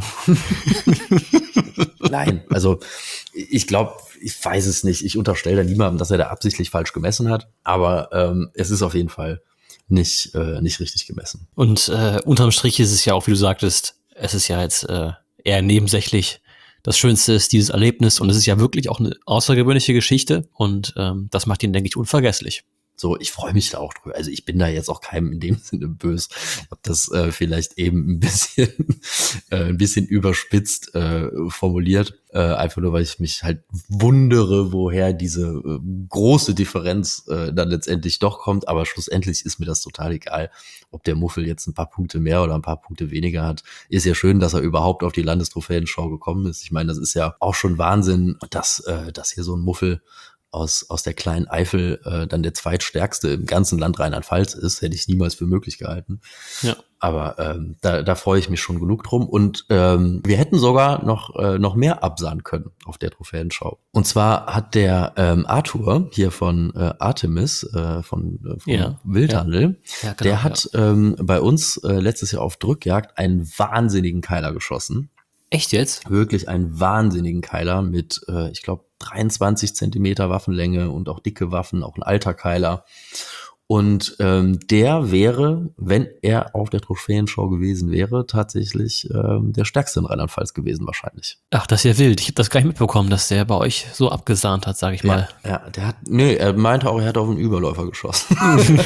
Nein, also ich glaube, ich weiß es nicht. Ich unterstelle da niemandem, dass er da absichtlich falsch gemessen hat, aber es ist auf jeden Fall nicht richtig gemessen. Und unterm Strich ist es ja auch, wie du sagtest, es ist ja jetzt eher nebensächlich. Das Schönste ist dieses Erlebnis und es ist ja wirklich auch eine außergewöhnliche Geschichte und das macht ihn, denke ich, unvergesslich. So, ich freue mich da auch drüber. Also ich bin da jetzt auch keinem in dem Sinne böse, ob das vielleicht eben ein bisschen überspitzt formuliert. Einfach nur, weil ich mich halt wundere, woher diese große Differenz dann letztendlich doch kommt. Aber schlussendlich ist mir das total egal, ob der Muffel jetzt ein paar Punkte mehr oder ein paar Punkte weniger hat. Ist ja schön, dass er überhaupt auf die Landestrophäenschau gekommen ist. Ich meine, das ist ja auch schon Wahnsinn, dass hier so ein Muffel aus der kleinen Eifel dann der zweitstärkste im ganzen Land Rheinland-Pfalz ist, hätte ich niemals für möglich gehalten. Ja. Aber da freue ich mich schon genug drum. Und wir hätten sogar noch mehr absahen können auf der Trophäenschau. Und zwar hat der Arthur hier von Artemis, von Wildhandel, Ja, genau, der hat bei uns letztes Jahr auf Drückjagd einen wahnsinnigen Keiler geschossen. Echt jetzt? Wirklich einen wahnsinnigen Keiler mit, ich glaube, 23 Zentimeter Waffenlänge und auch dicke Waffen, auch ein alter Keiler. Und der wäre, wenn er auf der Trophäenschau gewesen wäre, tatsächlich der stärkste in Rheinland-Pfalz gewesen wahrscheinlich. Ach, das ist ja wild. Ich habe das gar nicht mitbekommen, dass der bei euch so abgesahnt hat, sage ich mal. Ja, er meinte auch, er hat auf einen Überläufer geschossen.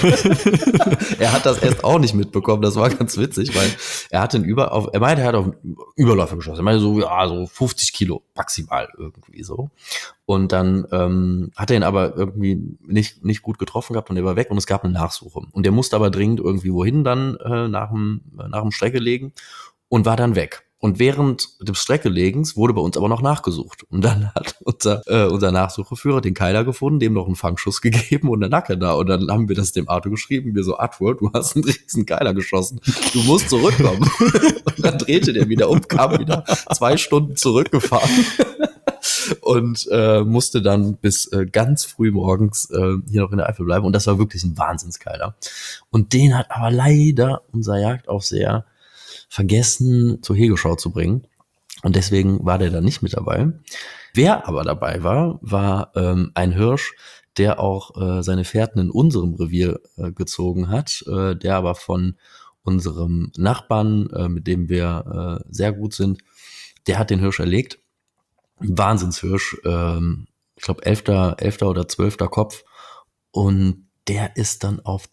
Er hat das erst auch nicht mitbekommen, das war ganz witzig, weil er meinte, er hat auf einen Überläufer geschossen. Er meinte so 50 Kilo maximal irgendwie so. Und dann hat er ihn aber irgendwie nicht gut getroffen gehabt und er war weg und es gab eine Nachsuche. Und der musste aber dringend irgendwie wohin dann nach dem Streckelegen und war dann weg. Und während des Streckelegens wurde bei uns aber noch nachgesucht. Und dann hat unser Nachsucheführer den Keiler gefunden, dem noch einen Fangschuss gegeben und eine Nacke da. Und dann haben wir das dem Arthur geschrieben. Wir so, Arthur, du hast einen riesen Keiler geschossen. Du musst zurückkommen. Und dann drehte der wieder um, kam wieder 2 Stunden zurückgefahren. Und musste dann bis ganz früh morgens hier noch in der Eifel bleiben. Und das war wirklich ein Wahnsinnskeiler. Und den hat aber leider unser Jagdaufseher vergessen, zur Hegeschau zu bringen. Und deswegen war der da nicht mit dabei. Wer aber dabei war ein Hirsch, der auch seine Fährten in unserem Revier gezogen hat, der aber von unserem Nachbarn, mit dem wir sehr gut sind, der hat den Hirsch erlegt. Ein Wahnsinnshirsch, ich glaube 11. oder 12. Kopf. Und der ist dann auf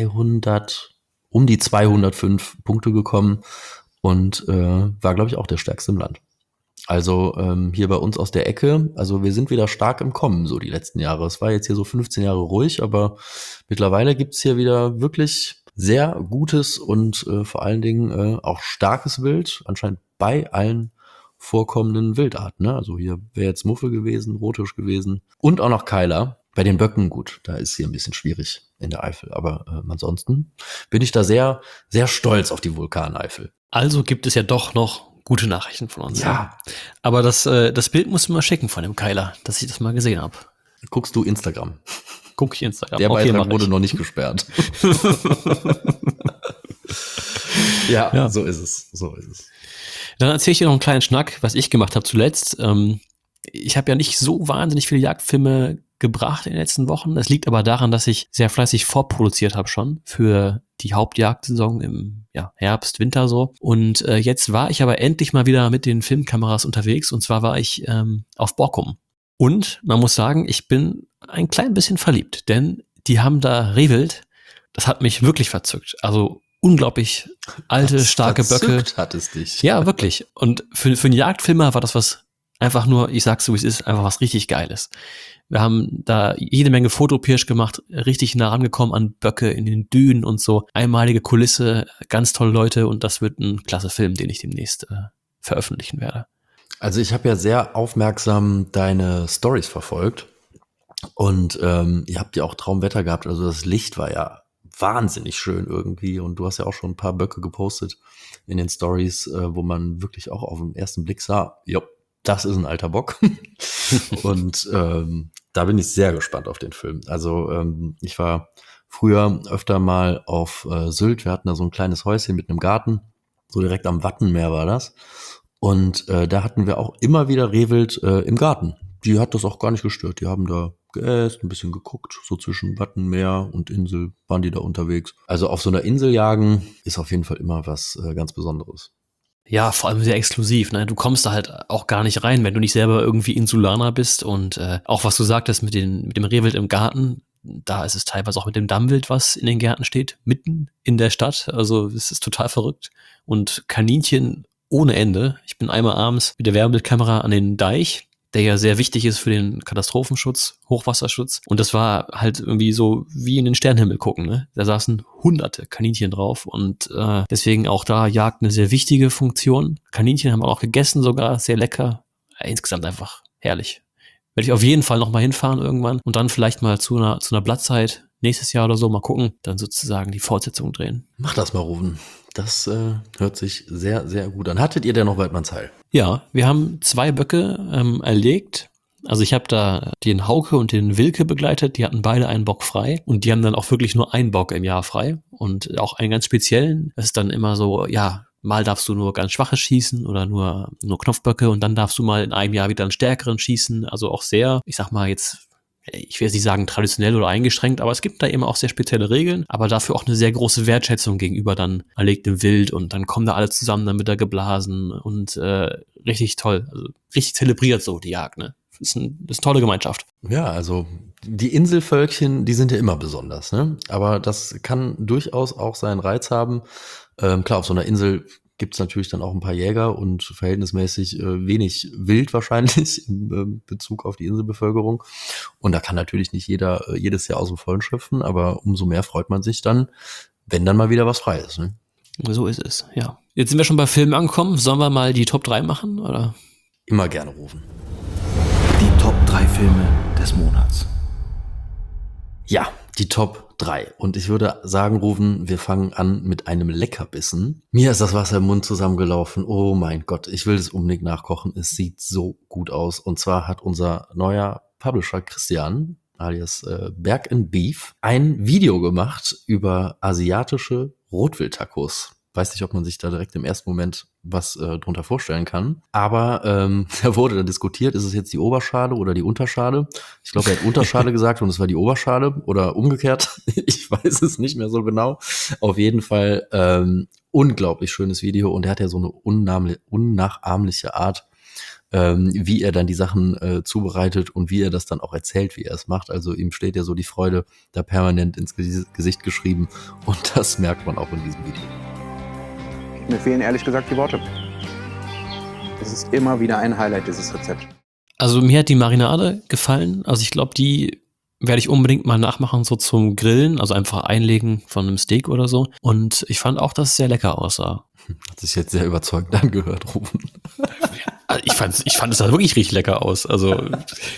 um die 205 Punkte gekommen und war, glaube ich, auch der stärkste im Land. Also hier bei uns aus der Ecke, also wir sind wieder stark im Kommen, so die letzten Jahre. Es war jetzt hier so 15 Jahre ruhig, aber mittlerweile gibt's hier wieder wirklich sehr gutes und vor allen Dingen auch starkes Wild, anscheinend bei allen vorkommenden Wildarten. Ne? Also hier wäre jetzt Muffel gewesen, Rothirsch gewesen und auch noch Keiler. Bei den Böcken, gut, da ist hier ein bisschen schwierig in der Eifel. Aber ansonsten bin ich da sehr, sehr stolz auf die Vulkaneifel. Also gibt es ja doch noch gute Nachrichten von uns. Ja. Aber das Bild musst du mal schicken von dem Keiler, dass ich das mal gesehen habe. Guckst du Instagram? Guck ich Instagram. Der Beitrag wurde noch nicht gesperrt. Ja, so ist es. Dann erzähle ich dir noch einen kleinen Schnack, was ich gemacht habe zuletzt. Ich habe ja nicht so wahnsinnig viele Jagdfilme gebracht in den letzten Wochen. Das liegt aber daran, dass ich sehr fleißig vorproduziert habe schon für die Hauptjagdsaison im Herbst, Winter so. Und jetzt war ich aber endlich mal wieder mit den Filmkameras unterwegs. Und zwar war ich auf Borkum. Und man muss sagen, ich bin ein klein bisschen verliebt, denn die haben da Rehwild. Das hat mich wirklich verzückt. Also unglaublich alte, starke Böcke. Hat es dich. Ja, wirklich. Und für einen Jagdfilmer war das was einfach nur, ich sag's so wie es ist, einfach was richtig Geiles. Wir haben da jede Menge Fotopirsch gemacht, richtig nah rangekommen an Böcke in den Dünen und so. Einmalige Kulisse, ganz tolle Leute und das wird ein klasse Film, den ich demnächst veröffentlichen werde. Also ich habe ja sehr aufmerksam deine Stories verfolgt und ihr habt ja auch Traumwetter gehabt. Also das Licht war ja wahnsinnig schön irgendwie und du hast ja auch schon ein paar Böcke gepostet in den Stories, wo man wirklich auch auf den ersten Blick sah, jo, das ist ein alter Bock. Und da bin ich sehr gespannt auf den Film. Also ich war früher öfter mal auf Sylt. Wir hatten da so ein kleines Häuschen mit einem Garten. So direkt am Wattenmeer war das. Und da hatten wir auch immer wieder Rehwild im Garten. Die hat das auch gar nicht gestört. Die haben da geäst, ein bisschen geguckt. So zwischen Wattenmeer und Insel waren die da unterwegs. Also auf so einer Insel jagen ist auf jeden Fall immer was ganz Besonderes. Ja, vor allem sehr exklusiv, ne? Du kommst da halt auch gar nicht rein, wenn du nicht selber irgendwie Insulaner bist und auch was du sagtest mit dem Rehwild im Garten, da ist es teilweise auch mit dem Dammwild, was in den Gärten steht, mitten in der Stadt, also es ist total verrückt und Kaninchen ohne Ende. Ich bin einmal abends mit der Wärmebildkamera an den Deich, der ja sehr wichtig ist für den Katastrophenschutz, Hochwasserschutz. Und das war halt irgendwie so wie in den Sternenhimmel gucken, ne? Da saßen hunderte Kaninchen drauf und deswegen auch da Jagd eine sehr wichtige Funktion. Kaninchen haben wir auch gegessen sogar, sehr lecker. Insgesamt einfach herrlich. werde ich auf jeden Fall nochmal hinfahren irgendwann und dann vielleicht mal zu einer Blattzeit nächstes Jahr oder so mal gucken, dann sozusagen die Fortsetzung drehen. Mach das mal, Rufen. Das hört sich sehr, sehr gut an. Hattet ihr denn noch Weidmannsheil? Ja, wir haben 2 Böcke erlegt. Also ich habe da den Hauke und den Wilke begleitet, die hatten beide einen Bock frei und die haben dann auch wirklich nur einen Bock im Jahr frei und auch einen ganz speziellen. Das ist dann immer so, ja, mal darfst du nur ganz schwache schießen oder nur Knopfböcke und dann darfst du mal in einem Jahr wieder einen stärkeren schießen. Also auch sehr, ich sag mal jetzt, ich will jetzt nicht sagen traditionell oder eingeschränkt, aber es gibt da eben auch sehr spezielle Regeln, aber dafür auch eine sehr große Wertschätzung gegenüber dann erlegtem Wild und dann kommen da alle zusammen, dann wird da geblasen und richtig toll, also richtig zelebriert so die Jagd, ne? Das ist eine tolle Gemeinschaft. Ja, also die Inselvölkchen, die sind ja immer besonders, ne? Aber das kann durchaus auch seinen Reiz haben. Klar, auf so einer Insel gibt's natürlich dann auch ein paar Jäger und verhältnismäßig wenig Wild wahrscheinlich im Bezug auf die Inselbevölkerung. Und da kann natürlich nicht jeder jedes Jahr aus dem Vollen schöpfen, aber umso mehr freut man sich dann, wenn dann mal wieder was frei ist, ne? So ist es, ja. Jetzt sind wir schon bei Filmen angekommen. Sollen wir mal die Top 3 machen, oder? Immer gerne rufen. Die Top 3 Filme des Monats. Ja, die Top 3. Und ich würde sagen, Rufen, wir fangen an mit einem Leckerbissen. Mir ist das Wasser im Mund zusammengelaufen. Oh mein Gott, ich will es unbedingt nachkochen. Es sieht so gut aus. Und zwar hat unser neuer Publisher Christian, alias Berg & Beef, ein Video gemacht über asiatische Rotwildtacos. Weiß nicht, ob man sich da direkt im ersten Moment was drunter vorstellen kann. Aber da wurde dann diskutiert, ist es jetzt die Oberschale oder die Unterschale? Ich glaube, er hat Unterschale gesagt und es war die Oberschale oder umgekehrt. Ich weiß es nicht mehr so genau. Auf jeden Fall unglaublich schönes Video und er hat ja so eine unnachahmliche Art, wie er dann die Sachen zubereitet und wie er das dann auch erzählt, wie er es macht. Also ihm steht ja so die Freude da permanent ins Gesicht geschrieben und das merkt man auch in diesem Video. Mir fehlen ehrlich gesagt die Worte. Es ist immer wieder ein Highlight, dieses Rezept. Also mir hat die Marinade gefallen. Also ich glaube, die werde ich unbedingt mal nachmachen, so zum Grillen. Also einfach einlegen von einem Steak oder so. Und ich fand auch, dass es sehr lecker aussah. Hat sich jetzt sehr überzeugend angehört, Rufen. Ich fand es da wirklich richtig lecker aus. Also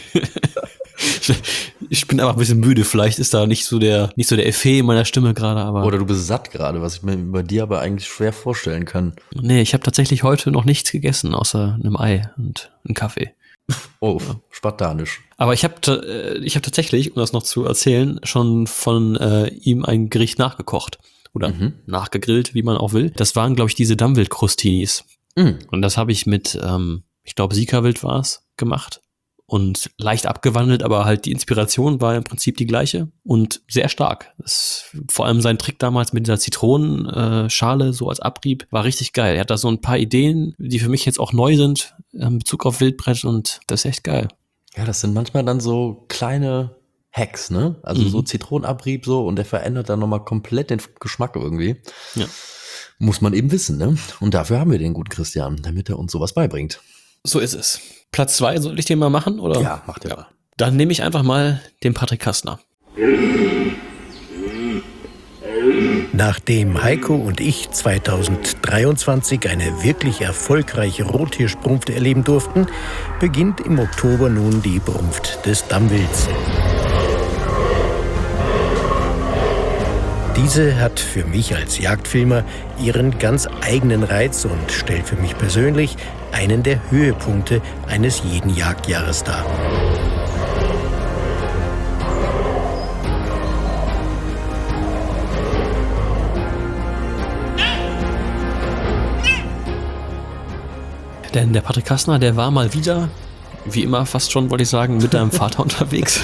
ich bin einfach ein bisschen müde. Vielleicht ist da nicht so der Effet in meiner Stimme gerade, aber. Oder du bist satt gerade, was ich mir bei dir aber eigentlich schwer vorstellen kann. Nee, ich habe tatsächlich heute noch nichts gegessen, außer einem Ei und einem Kaffee. Oh, spartanisch. Aber ich hab tatsächlich, um das noch zu erzählen, schon von ihm ein Gericht nachgekocht. Oder nachgegrillt, wie man auch will. Das waren, glaube ich, diese Dammwild-Crustinis. Und das habe ich mit, ich glaube, Sikawild war es, gemacht. Und leicht abgewandelt, aber halt die Inspiration war im Prinzip die gleiche und sehr stark. Vor allem sein Trick damals mit dieser Zitronenschale so als Abrieb war richtig geil. Er hat da so ein paar Ideen, die für mich jetzt auch neu sind in Bezug auf Wildbrett und das ist echt geil. Ja, das sind manchmal dann so kleine Hacks, ne? Also so Zitronenabrieb so und der verändert dann nochmal komplett den Geschmack irgendwie. Ja. Muss man eben wissen, ne? Und dafür haben wir den guten Christian, damit er uns sowas beibringt. So ist es. Platz 2, soll ich den mal machen? Oder? Ja, mach den mal. Dann nehme ich einfach mal den Patrick Kastner. Nachdem Heiko und ich 2023 eine wirklich erfolgreiche Rottiersprunft erleben durften, beginnt im Oktober nun die Brunft des Dammwilds. Diese hat für mich als Jagdfilmer ihren ganz eigenen Reiz und stellt für mich persönlich einen der Höhepunkte eines jeden Jagdjahres dar. Denn der Patrick Kastner, der war mal wieder, wie immer fast schon, wollte ich sagen, mit deinem Vater unterwegs.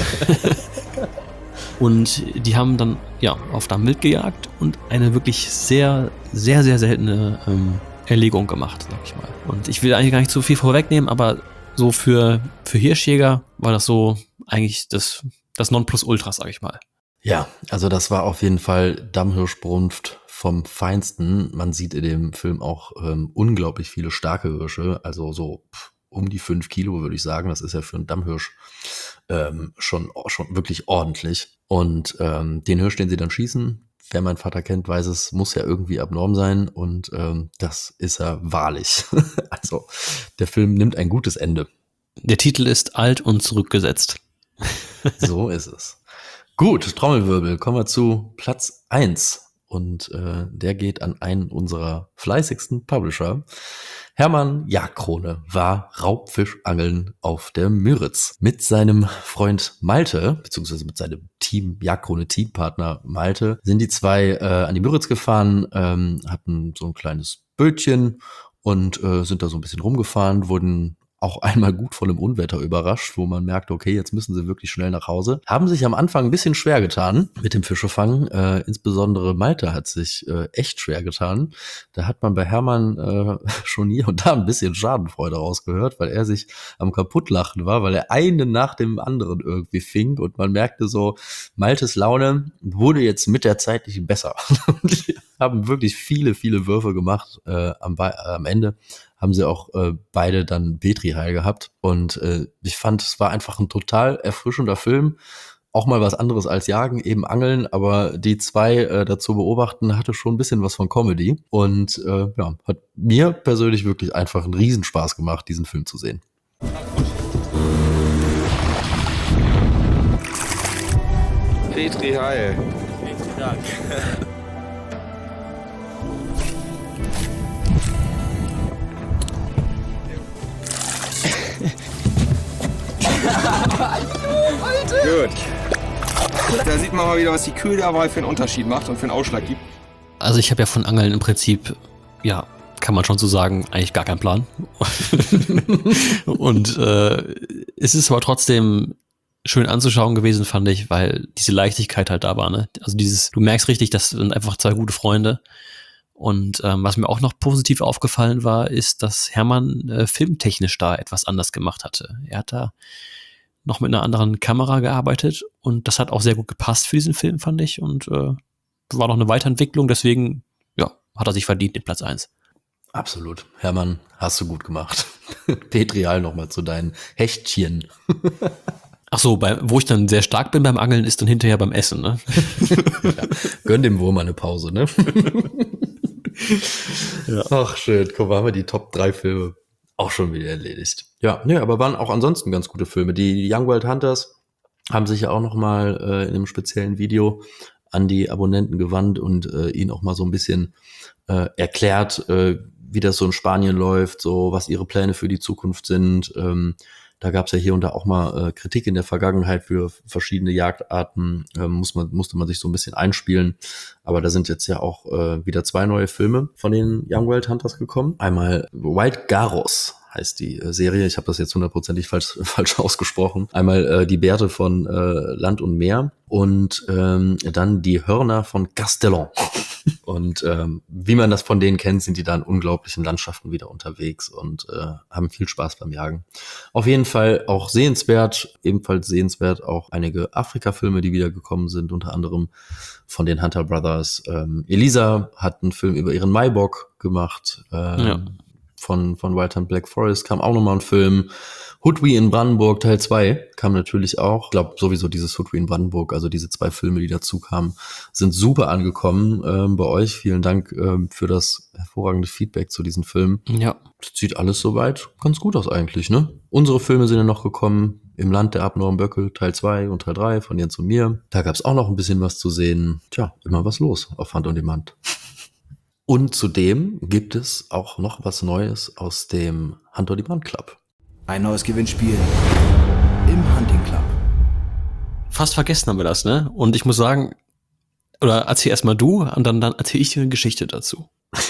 Und die haben dann ja auf Dammwild gejagt und eine wirklich sehr, sehr, sehr seltene Erlegung gemacht, sag ich mal. Und ich will eigentlich gar nicht zu viel vorwegnehmen, aber so für Hirschjäger war das so eigentlich das Nonplusultra, sag ich mal. Ja, also das war auf jeden Fall Dammhirschbrunft vom Feinsten. Man sieht in dem Film auch unglaublich viele starke Hirsche, also so um die 5 Kilo, würde ich sagen. Das ist ja für einen Dammhirsch schon wirklich ordentlich. Und den Hirsch, den sie dann schießen, wer meinen Vater kennt, weiß es, muss ja irgendwie abnorm sein. Und das ist er wahrlich. Also der Film nimmt ein gutes Ende. Der Titel ist alt und zurückgesetzt. So ist es. Gut, Trommelwirbel, kommen wir zu Platz 1. Und der geht an einen unserer fleißigsten Publisher. Hermann Jagdkrone war Raubfischangeln auf der Müritz. Mit seinem Freund Malte, beziehungsweise mit seinem Jagdkrone-Teampartner Malte, sind die zwei an die Müritz gefahren, hatten so ein kleines Bötchen und sind da so ein bisschen rumgefahren, wurden auch einmal gut von einem Unwetter überrascht, wo man merkt, okay, jetzt müssen sie wirklich schnell nach Hause. Haben sich am Anfang ein bisschen schwer getan mit dem Fischefangen. Insbesondere Malte hat sich echt schwer getan. Da hat man bei Hermann schon hier und da ein bisschen Schadenfreude rausgehört, weil er sich am Kaputtlachen war, weil er einen nach dem anderen irgendwie fing und man merkte so, Maltes Laune wurde jetzt mit der Zeit nicht besser. Die haben wirklich viele, viele Würfe gemacht am Ende. Haben sie auch beide dann Petri-Heil gehabt. Und ich fand, es war einfach ein total erfrischender Film. Auch mal was anderes als Jagen, eben Angeln. Aber die zwei dazu beobachten, hatte schon ein bisschen was von Comedy. Und hat mir persönlich wirklich einfach einen Riesenspaß gemacht, diesen Film zu sehen. Petri-Heil. Dank. Gut. Da sieht man mal wieder, was die Köderwahl für einen Unterschied macht und für einen Ausschlag gibt. Also ich habe ja von Angeln im Prinzip, ja, kann man schon so sagen, eigentlich gar keinen Plan. Und es ist aber trotzdem schön anzuschauen gewesen, fand ich, weil diese Leichtigkeit halt da war, ne? Also du merkst richtig, das sind einfach zwei gute Freunde. Und was mir auch noch positiv aufgefallen war, ist, dass Hermann filmtechnisch da etwas anders gemacht hatte. Er hat da noch mit einer anderen Kamera gearbeitet und das hat auch sehr gut gepasst für diesen Film, fand ich. Und war noch eine Weiterentwicklung, deswegen ja, hat er sich verdient, den Platz 1. Absolut. Hermann, hast du gut gemacht. Petri-Heil nochmal zu deinen Hechtchen. Ach so, wo ich dann sehr stark bin beim Angeln, ist dann hinterher beim Essen, ne? Ja, gönn dem Wurm mal eine Pause, ne? Ja. Ach, schön. Guck mal, haben wir die Top 3 Filme auch schon wieder erledigt. Ja, ne, aber waren auch ansonsten ganz gute Filme. Die Young Wild Hunters haben sich ja auch noch mal in einem speziellen Video an die Abonnenten gewandt und ihnen auch mal so ein bisschen erklärt, wie das so in Spanien läuft, so was ihre Pläne für die Zukunft sind. Da gab es ja hier und da auch mal Kritik in der Vergangenheit für verschiedene Jagdarten. Musste man sich so ein bisschen einspielen. Aber da sind jetzt ja auch wieder 2 neue Filme von den Young Wild Hunters gekommen. Einmal Wild Garos heißt die Serie. Ich habe das jetzt 100%ig falsch ausgesprochen. Einmal die Bärte von Land und Meer und dann die Hörner von Castellon. Und wie man das von denen kennt, sind die da in unglaublichen Landschaften wieder unterwegs und haben viel Spaß beim Jagen. Auf jeden Fall auch sehenswert, ebenfalls sehenswert auch einige Afrika-Filme, die wiedergekommen sind, unter anderem von den Hunter Brothers. Elisa hat einen Film über ihren Maibock gemacht. Von Wild Hunt Black Forest kam auch nochmal ein Film. Hutwi in Brandenburg Teil 2 kam natürlich auch. Ich glaube sowieso dieses Hutwi in Brandenburg, also diese 2 Filme, die dazu kamen, sind super angekommen bei euch. Vielen Dank für das hervorragende Feedback zu diesen Filmen. Ja. Das sieht alles soweit ganz gut aus eigentlich, ne? Unsere Filme sind ja noch gekommen. Im Land der abnormen Böcke Teil 2 und Teil 3 von Jens und mir. Da gab es auch noch ein bisschen was zu sehen. Tja, immer was los auf Hand on Demand. Und zudem gibt es auch noch was Neues aus dem Hunt on Demand Club. Ein neues Gewinnspiel im Hunting Club. Fast vergessen haben wir das, ne? Und ich muss sagen, oder erzähl erstmal du und dann erzähl ich dir eine Geschichte dazu.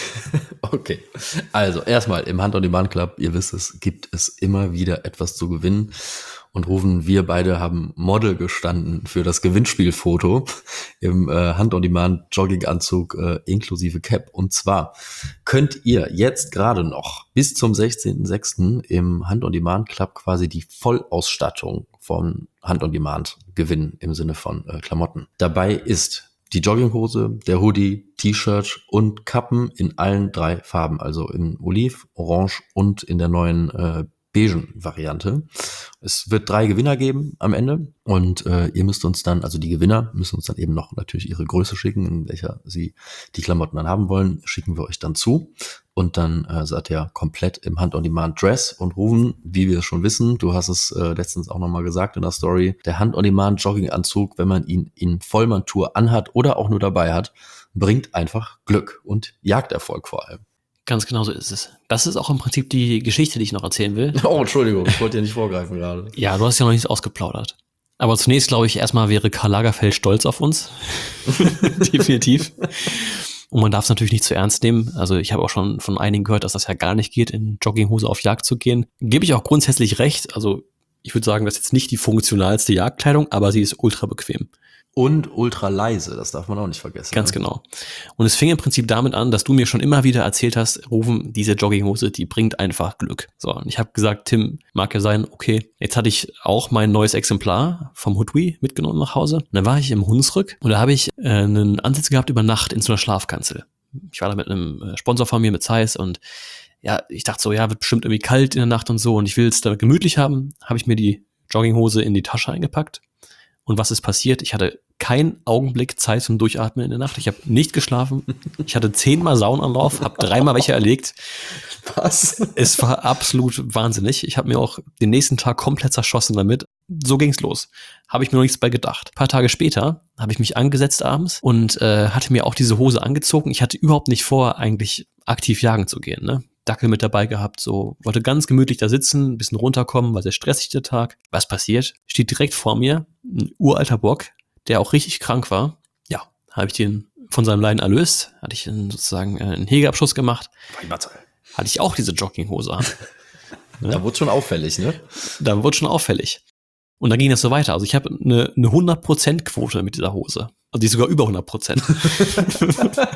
Okay, also erstmal im Hunt on Demand Club, ihr wisst es, gibt es immer wieder etwas zu gewinnen. Und wir beide haben Model gestanden für das Gewinnspielfoto im Hunt on Demand Jogginganzug inklusive Cap. Und zwar könnt ihr jetzt gerade noch bis zum 16.06. im Hunt on Demand Club quasi die Vollausstattung von Hunt on Demand gewinnen im Sinne von Klamotten. Dabei ist die Jogginghose, der Hoodie, T-Shirt und Kappen in allen 3 Farben, also in Oliv, Orange und in der neuen beigen Variante. Es wird 3 Gewinner geben am Ende und ihr müsst uns dann, also die Gewinner müssen uns dann eben noch natürlich ihre Größe schicken, in welcher sie die Klamotten dann haben wollen, schicken wir euch dann zu. Und dann seid ihr komplett im Hand-on-Demand-Dress und Rufen, wie wir schon wissen, du hast es letztens auch nochmal gesagt in der Story, der Hand-on-Demand-Jogginganzug, wenn man ihn in Vollmontur anhat oder auch nur dabei hat, bringt einfach Glück und Jagderfolg vor allem. Ganz genau so ist es. Das ist auch im Prinzip die Geschichte, die ich noch erzählen will. Oh, Entschuldigung, ich wollte dir nicht vorgreifen gerade. Ja, du hast ja noch nichts ausgeplaudert. Aber zunächst glaube ich, erstmal wäre Karl Lagerfeld stolz auf uns. Definitiv. Und man darf es natürlich nicht zu ernst nehmen. Also ich habe auch schon von einigen gehört, dass das ja gar nicht geht, in Jogginghose auf Jagd zu gehen. Gebe ich auch grundsätzlich recht. Also ich würde sagen, das ist jetzt nicht die funktionalste Jagdkleidung, aber sie ist ultra bequem. Und ultra leise, das darf man auch nicht vergessen. Ganz genau. Und es fing im Prinzip damit an, dass du mir schon immer wieder erzählt hast, Rufen, diese Jogginghose, die bringt einfach Glück. So, und ich habe gesagt, Tim, mag ja sein, okay. Jetzt hatte ich auch mein neues Exemplar vom Hoodwee mitgenommen nach Hause. Und dann war ich im Hunsrück und da habe ich einen Ansitz gehabt über Nacht in so einer Schlafkanzel. Ich war da mit einem Sponsor von mir, mit Zeiss, und ja, ich dachte so, ja, wird bestimmt irgendwie kalt in der Nacht und so und ich will es da gemütlich haben, habe ich mir die Jogginghose in die Tasche eingepackt. Und was ist passiert? Ich hatte keinen Augenblick Zeit zum Durchatmen in der Nacht. Ich habe nicht geschlafen. Ich hatte 10-mal Saunanlauf, habe 3-mal welche erlegt. Was? Es war absolut wahnsinnig. Ich habe mir auch den nächsten Tag komplett zerschossen damit. So ging's los. Habe ich mir noch nichts bei gedacht. Ein paar Tage später habe ich mich angesetzt abends und hatte mir auch diese Hose angezogen. Ich hatte überhaupt nicht vor, eigentlich aktiv jagen zu gehen, ne? Dackel mit dabei gehabt, so, wollte ganz gemütlich da sitzen, ein bisschen runterkommen, war sehr stressig der Tag. Was passiert? Steht direkt vor mir ein uralter Bock, der auch richtig krank war. Ja, habe ich den von seinem Leiden erlöst, hatte ich sozusagen einen Hegeabschuss gemacht. Hatte ich auch diese Jogginghose an. Da wurde schon auffällig, ne? Da wurde schon auffällig. Und dann ging das so weiter. Also ich habe eine 100%-Quote mit dieser Hose. Also die ist sogar über 100%.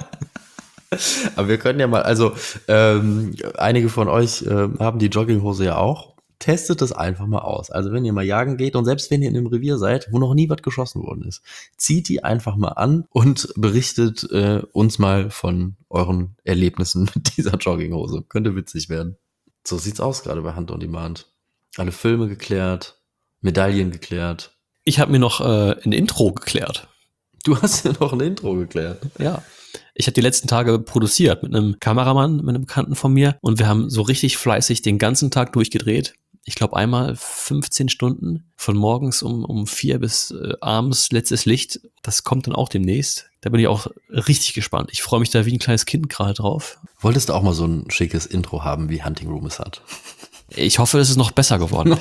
Aber wir können ja mal, also einige von euch haben die Jogginghose ja auch. Testet das einfach mal aus. Also wenn ihr mal jagen geht und selbst wenn ihr in einem Revier seid, wo noch nie was geschossen worden ist, zieht die einfach mal an und berichtet uns mal von euren Erlebnissen mit dieser Jogginghose. Könnte witzig werden. So sieht's aus gerade bei Hand on Demand. Alle Filme geklärt, Medaillen geklärt. Ich habe mir noch ein Intro geklärt. Du hast ja noch ein Intro geklärt. Ja. Ich habe die letzten Tage produziert mit einem Kameramann, mit einem Bekannten von mir, und wir haben so richtig fleißig den ganzen Tag durchgedreht. Ich glaube einmal 15 Stunden, von morgens um 4 bis abends letztes Licht. Das kommt dann auch demnächst. Da bin ich auch richtig gespannt. Ich freue mich da wie ein kleines Kind gerade drauf. Wolltest du auch mal so ein schickes Intro haben, wie Hunting Room es hat? Ich hoffe, es ist noch besser geworden.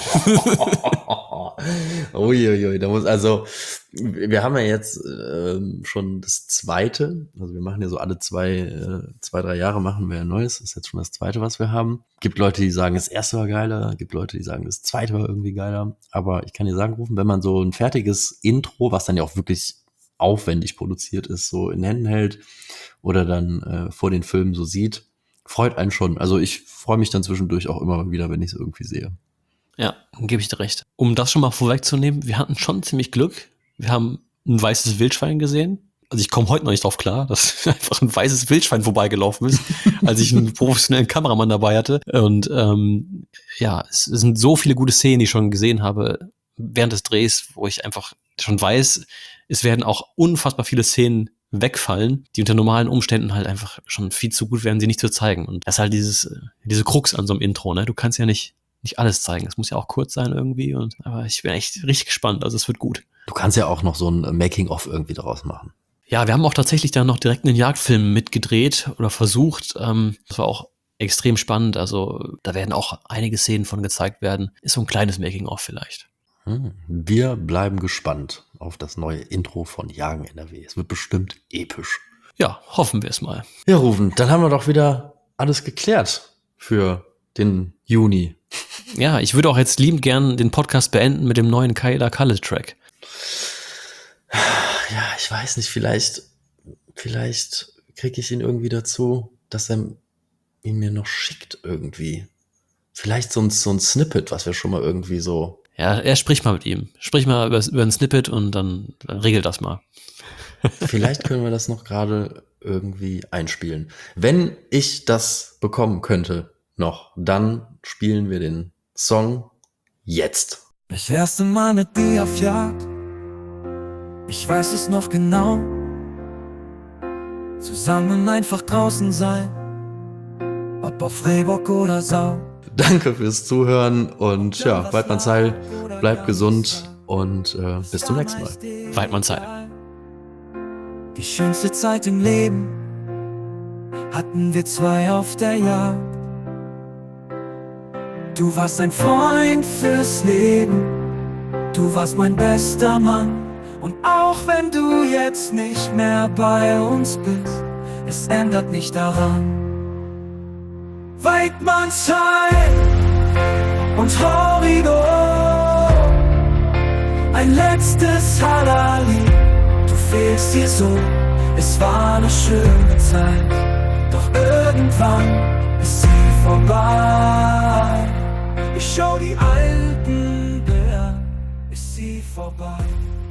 Uiuiui, da muss also, wir haben ja jetzt schon das zweite, also wir machen ja so alle 2-3 Jahre machen wir ein neues, das ist jetzt schon das zweite, was wir haben. Gibt Leute, die sagen, das erste war geiler, gibt Leute, die sagen, das zweite war irgendwie geiler, aber ich kann dir sagen, Rufen, wenn man so ein fertiges Intro, was dann ja auch wirklich aufwendig produziert ist, so in Händen hält oder dann vor den Filmen so sieht, freut einen schon. Also ich freue mich dann zwischendurch auch immer wieder, wenn ich es irgendwie sehe. Ja, gebe ich dir recht. Um das schon mal vorwegzunehmen, wir hatten schon ziemlich Glück. Wir haben ein weißes Wildschwein gesehen. Also ich komme heute noch nicht drauf klar, dass einfach ein weißes Wildschwein vorbeigelaufen ist, als ich einen professionellen Kameramann dabei hatte. Und ja, es sind so viele gute Szenen, die ich schon gesehen habe während des Drehs, wo ich einfach schon weiß, es werden auch unfassbar viele Szenen wegfallen, die unter normalen Umständen halt einfach schon viel zu gut wären, sie nicht zu zeigen. Und das ist halt diese Krux an so einem Intro, ne? Du kannst ja nicht alles zeigen. Es muss ja auch kurz sein irgendwie. Aber ich bin echt richtig gespannt. Also es wird gut. Du kannst ja auch noch so ein Making-of irgendwie daraus machen. Ja, wir haben auch tatsächlich dann noch direkt einen Jagdfilm mitgedreht oder versucht. Das war auch extrem spannend. Also da werden auch einige Szenen von gezeigt werden. Ist so ein kleines Making-of vielleicht. Wir bleiben gespannt auf das neue Intro von Jagen NRW. Es wird bestimmt episch. Ja, hoffen wir es mal. Ja, Rufen, dann haben wir doch wieder alles geklärt für den Juni. Ja, ich würde auch jetzt liebend gern den Podcast beenden mit dem neuen Kaida Kalle Track. Ja, ich weiß nicht, vielleicht kriege ich ihn irgendwie dazu, dass er ihn mir noch schickt irgendwie. Vielleicht so ein Snippet, was wir schon mal irgendwie so... Ja, sprich mal mit ihm. Sprich mal über ein Snippet und dann regelt das mal. Vielleicht können wir das noch gerade irgendwie einspielen. Wenn ich das bekommen könnte noch, dann spielen wir den Song jetzt. Das erste Mal mit dir auf Jagd, ich weiß es noch genau. Zusammen einfach draußen sein, ob auf Rehbock oder Sau. Danke fürs Zuhören und ja, Weidmannsheil, bleibt gesund und bis zum nächsten Mal. Weidmannsheil. Die schönste Zeit im Leben hatten wir zwei auf der Jagd. Du warst ein Freund fürs Leben, du warst mein bester Mann. Und auch wenn du jetzt nicht mehr bei uns bist, es ändert nicht daran. Weidmannsheil und Horrido, ein letztes Halali. Du fehlst hier so, es war eine schöne Zeit, doch irgendwann ist sie vorbei. Ich schau die alten Bilder, ist sie vorbei.